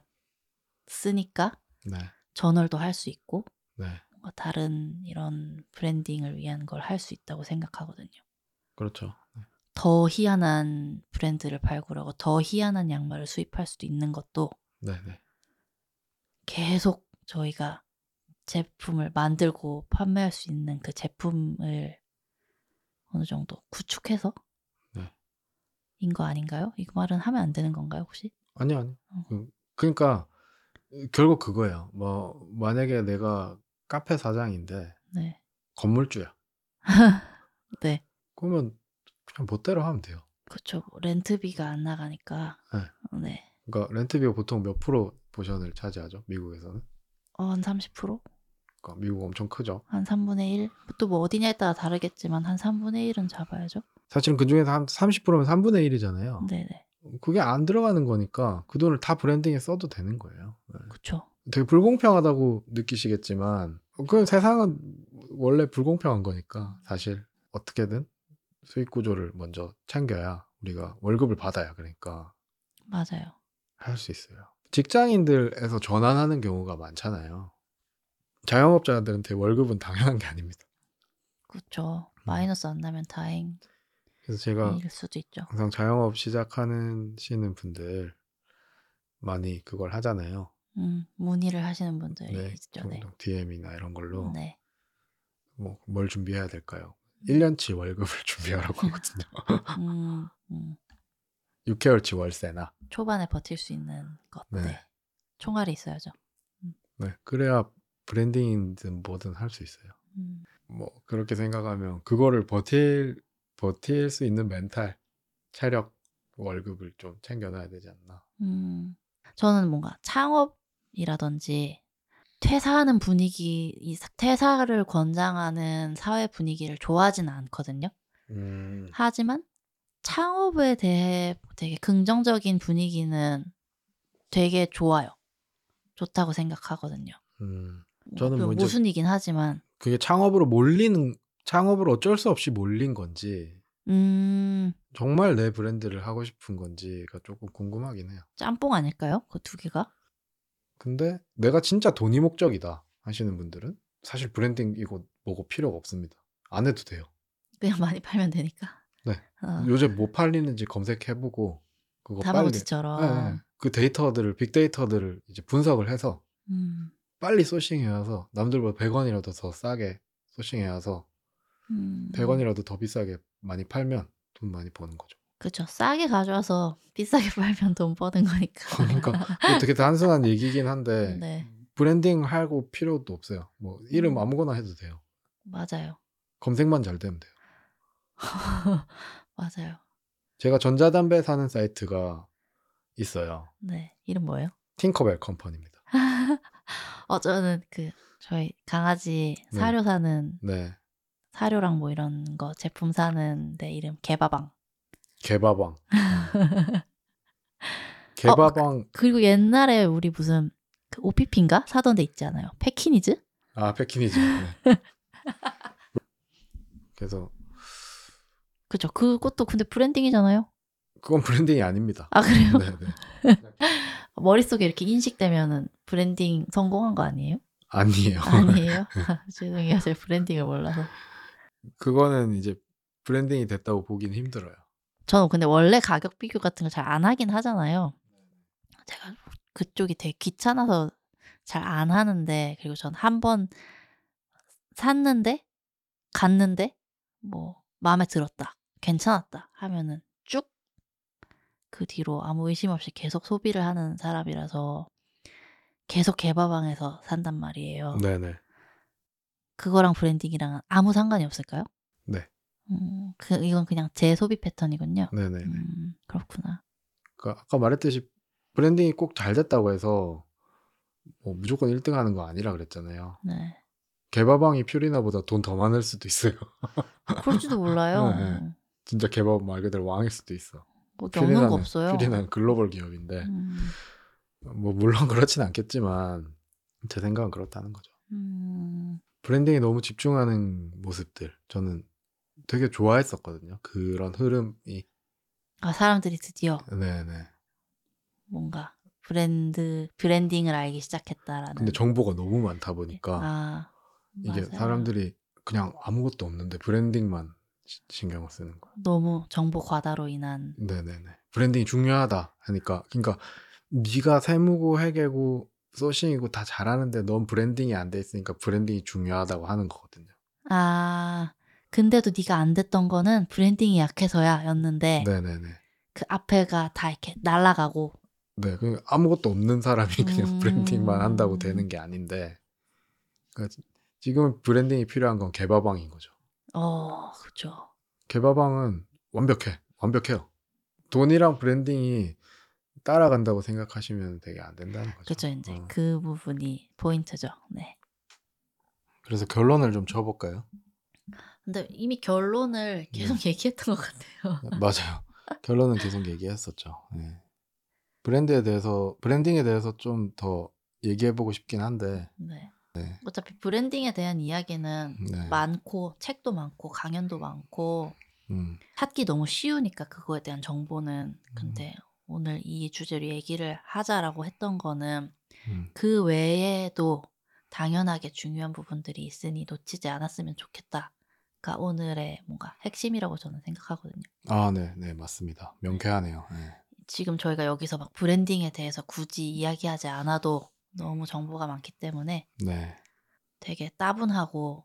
잡았으니까 네. 전월도 할 수 있고 네. 뭔가 다른 이런 브랜딩을 위한 걸 할 수 있다고 생각하거든요. 그렇죠. 네. 더 희한한 브랜드를 발굴하고 더 희한한 양말을 수입할 수도 있는 것도 네네. 계속 저희가 제품을 만들고 판매할 수 있는 그 제품을 어느 정도 구축해서 네. 인 거 아닌가요? 이 말은 하면 안 되는 건가요, 혹시? 아니, 아니. 어. 그- 그러니까 결국 그거예요. 뭐 만약에 내가 카페 사장인데 네. 건물주야. 네. 그러면 그냥 멋대로 하면 돼요. 그렇죠. 렌트비가 안 나가니까. 네. 네. 그러니까 렌트비가 보통 몇 프로 포션을 차지하죠? 미국에서는. 어, 한 삼십 퍼센트? 그러니까 미국 엄청 크죠. 한 삼분의 일? 또 뭐 어디냐에 따라 다르겠지만 한 삼분의 일은 잡아야죠. 사실은 그 중에서 한 삼십 퍼센트면 삼분의 일이잖아요. 네네. 그게 안 들어가는 거니까 그 돈을 다 브랜딩에 써도 되는 거예요. 네. 그쵸. 되게 불공평하다고 느끼시겠지만 그 세상은 원래 불공평한 거니까 사실 어떻게든 수익 구조를 먼저 챙겨야 우리가 월급을 받아야, 그러니까 맞아요. 할 수 있어요. 직장인들에서 전환하는 경우가 많잖아요. 자영업자들한테 월급은 당연한 게 아닙니다. 그쵸. 음. 마이너스 안 나면 다행일 그래서 제가 수도 있죠. 항상 자영업 시작하는 시는 분들 많이 그걸 하잖아요. 음, 문의를 하시는 분들이 네, 있죠. 네. 디엠이나 이런 걸로 네. 뭐 뭘 준비해야 될까요? 일 년치 월급을 준비하라고 하거든요. 음, 음. 육 개월치 월세나. 초반에 버틸 수 있는 것. 네. 네. 총알이 있어야죠. 네, 그래야 브랜딩이든 뭐든 할 수 있어요. 음. 뭐 그렇게 생각하면 그거를 버틸 버틸 수 있는 멘탈, 체력, 월급을 좀 챙겨놔야 되지 않나. 음. 저는 뭔가 창업이라든지 퇴사하는 분위기, 이 사- 퇴사를 권장하는 사회 분위기를 좋아하지는 않거든요. 음, 하지만 창업에 대해 되게 긍정적인 분위기는 되게 좋아요. 좋다고 생각하거든요. 음. 뭐 저는 뭐 이제 모순이긴 하지만. 그게 창업으로 몰리는 창업으로 어쩔 수 없이 몰린 건지 음, 정말 내 브랜드를 하고 싶은 건지가 조금 궁금하긴 해요. 짬뽕 아닐까요? 그 두 개가? 근데 내가 진짜 돈이 목적이다 하시는 분들은 사실 브랜딩이고 뭐고 필요가 없습니다. 안 해도 돼요. 그냥 많이 팔면 되니까. 네. 어, 요새 뭐 팔리는지 검색해보고 그거 빨리, 다마고치처럼. 예, 예. 그 데이터들을 빅데이터들을 이제 분석을 해서 음, 빨리 소싱해와서 남들보다 백 원이라도 더 싸게 소싱해와서 음, 백 원이라도 더 비싸게 많이 팔면 돈 많이 버는 거죠. 그쵸. 싸게 가져와서 비싸게 팔면 돈 버는 거니까. 그러니까 이거 되게 단순한 얘기긴 한데 네, 브랜딩 하고 필요도 없어요. 뭐 이름 음. 아무거나 해도 돼요. 맞아요. 검색만 잘 되면 돼요. 맞아요. 제가 전자담배 사는 사이트가 있어요. 네. 이름 뭐예요? 팅커벨 컴퍼니입니다. 어 저는 그 저희 강아지 네. 사료 사는 네. 사료랑 뭐 이런 거 제품 사는 데 이름 개바방. 개바방. 음. 어 그 개바방. 그리고 옛날에 우리 무슨 그 오피피인가 사던 데 있지 않아요? 패키니즈? 아, 패키니즈. 네. 그래서 그죠. 그것도 근데 브랜딩이잖아요. 그건 브랜딩이 아닙니다. 아 그래요? 네, 네. 머릿속에 이렇게 인식되면은 브랜딩 성공한 거 아니에요? 아니에요. 아니에요? 죄송해요. 제가 브랜딩을 몰라서. 그거는 이제 브랜딩이 됐다고 보기는 힘들어요. 저는 근데 원래 가격 비교 같은 걸 잘 안 하긴 하잖아요. 제가 그쪽이 되게 귀찮아서 잘 안 하는데 그리고 전 한 번 샀는데 갔는데 뭐 마음에 들었다. 괜찮았다 하면은 쭉 그 뒤로 아무 의심 없이 계속 소비를 하는 사람이라서 계속 개바방에서 산단 말이에요. 네네. 그거랑 브랜딩이랑은 아무 상관이 없을까요? 네. 음 그 이건 그냥 제 소비 패턴이군요. 네네네. 음 그렇구나. 그러니까 아까 말했듯이 브랜딩이 꼭 잘 됐다고 해서 뭐 무조건 일 등 하는 거 아니라 그랬잖아요. 네. 개바방이 퓨리나보다 돈 더 많을 수도 있어요. 그럴지도 몰라요. 네, 네. 진짜 개밥 말 그대로 왕일 수도 있어. 뭐 없는 거 퓨리나는 없어요. 퓨리나는 글로벌 기업인데 음. 뭐 물론 그렇진 않겠지만 제 생각은 그렇다는 거죠. 음. 브랜딩에 너무 집중하는 모습들 저는 되게 좋아했었거든요. 그런 흐름이. 아 사람들이 드디어 네네. 뭔가 브랜드 브랜딩을 알기 시작했다라는. 근데 정보가 너무 많다 보니까 아 이게 맞아요. 사람들이 그냥 아무것도 없는데 브랜딩만 시- 신경을 쓰는 거야. 너무 정보 과다로 인한. 네네네. 브랜딩이 중요하다 하니까 그러니까 네가 세무고 회계고 소싱이고 다 잘하는데 넌 브랜딩이 안 돼 있으니까 브랜딩이 중요하다고 하는 거거든요. 아 근데도 네가 안 됐던 거는 브랜딩이 약해서야였는데 네네네. 그 앞에가 다 이렇게 날아가고. 네, 그 아무것도 없는 사람이 그냥 브랜딩만 한다고 음. 되는 게 아닌데 그러니까 지- 지금 브랜딩이 필요한 건 개바방인 거죠. 어 그죠. 개바방은 완벽해, 완벽해요. 돈이랑 브랜딩이 따라간다고 생각하시면 되게 안 된다는 거죠. 그죠 인제 어. 그 부분이 포인트죠. 네. 그래서 결론을 좀 쳐볼까요? 근데 이미 결론을 계속 얘기했던 것 같아요. 맞아요. 결론은 계속 얘기했었죠. 네. 브랜드에 대해서 브랜딩에 대해서 좀 더 얘기해보고 싶긴 한데 네. 네. 어차피 브랜딩에 대한 이야기는 네. 많고 책도 많고 강연도 많고 음, 찾기 너무 쉬우니까 그거에 대한 정보는. 근데 오늘 이 주제로 얘기를 하자라고 했던 거는 음. 그 외에도 당연하게 중요한 부분들이 있으니 놓치지 않았으면 좋겠다가 오늘의 뭔가 핵심이라고 저는 생각하거든요. 아, 네, 네, 맞습니다. 명쾌하네요. 네. 지금 저희가 여기서 막 브랜딩에 대해서 굳이 이야기하지 않아도 너무 정보가 많기 때문에 네. 되게 따분하고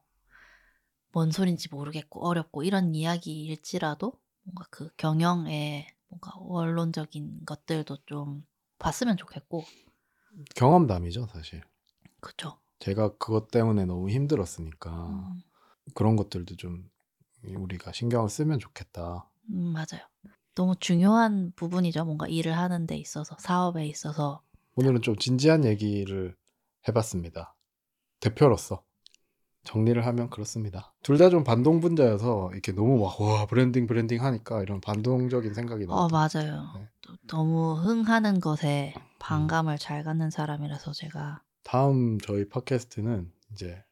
뭔 소린지 모르겠고 어렵고 이런 이야기일지라도 뭔가 그 경영의 뭔가 원론적인 것들도 좀 봤으면 좋겠고. 경험담이죠, 사실. 그쵸. 제가 그것 때문에 너무 힘들었으니까 음, 그런 것들도 좀 우리가 신경을 쓰면 좋겠다. 음, 맞아요. 너무 중요한 부분이죠. 뭔가 일을 하는 데 있어서 사업에 있어서. 오늘은 좀 진지한 얘기를 해봤습니다. 대표로서 정리를 하면 그렇습니다. 둘 다 좀 반동분자여서 이렇게 너무 막 와 브랜딩 브랜딩 하니까 이런 반동적인 생각이 너무 어 들- 맞아요. 네. 또 너무 흥하는 것에 반감을 잘 갖는 사람이라서 제가. 다음 저희 팟캐스트는 이제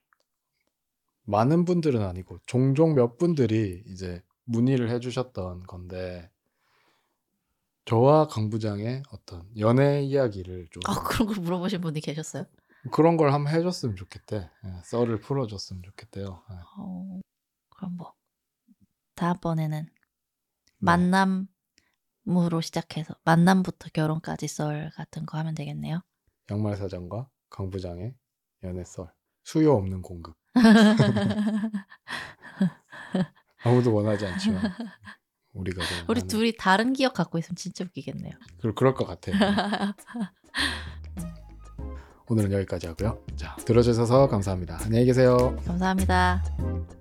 많은 분들은 아니고 종종 몇 분들이 이제 문의를 해주셨던 건데 저와 강 부장의 어떤 연애 이야기를 좀 아 그런 걸 물어보신 분이 계셨어요? 그런 걸 한번 해줬으면 좋겠대. 예, 썰을 풀어줬으면 좋겠대요. 예. 어 그럼 뭐 다음번에는 네. 만남으로 시작해서 만남부터 결혼까지 썰 같은 거 하면 되겠네요. 양말 사장과 강 부장의 연애 썰 수요 없는 공급. 아무도 원하지 않지만 우리가 그냥 우리 하는. 둘이 다른 기억 갖고 있으면 진짜 웃기겠네요. 그- 그럴 것 같아요. 오늘은 여기까지 하고요. 자, 들어주셔서 감사합니다. 안녕히 계세요. 감사합니다.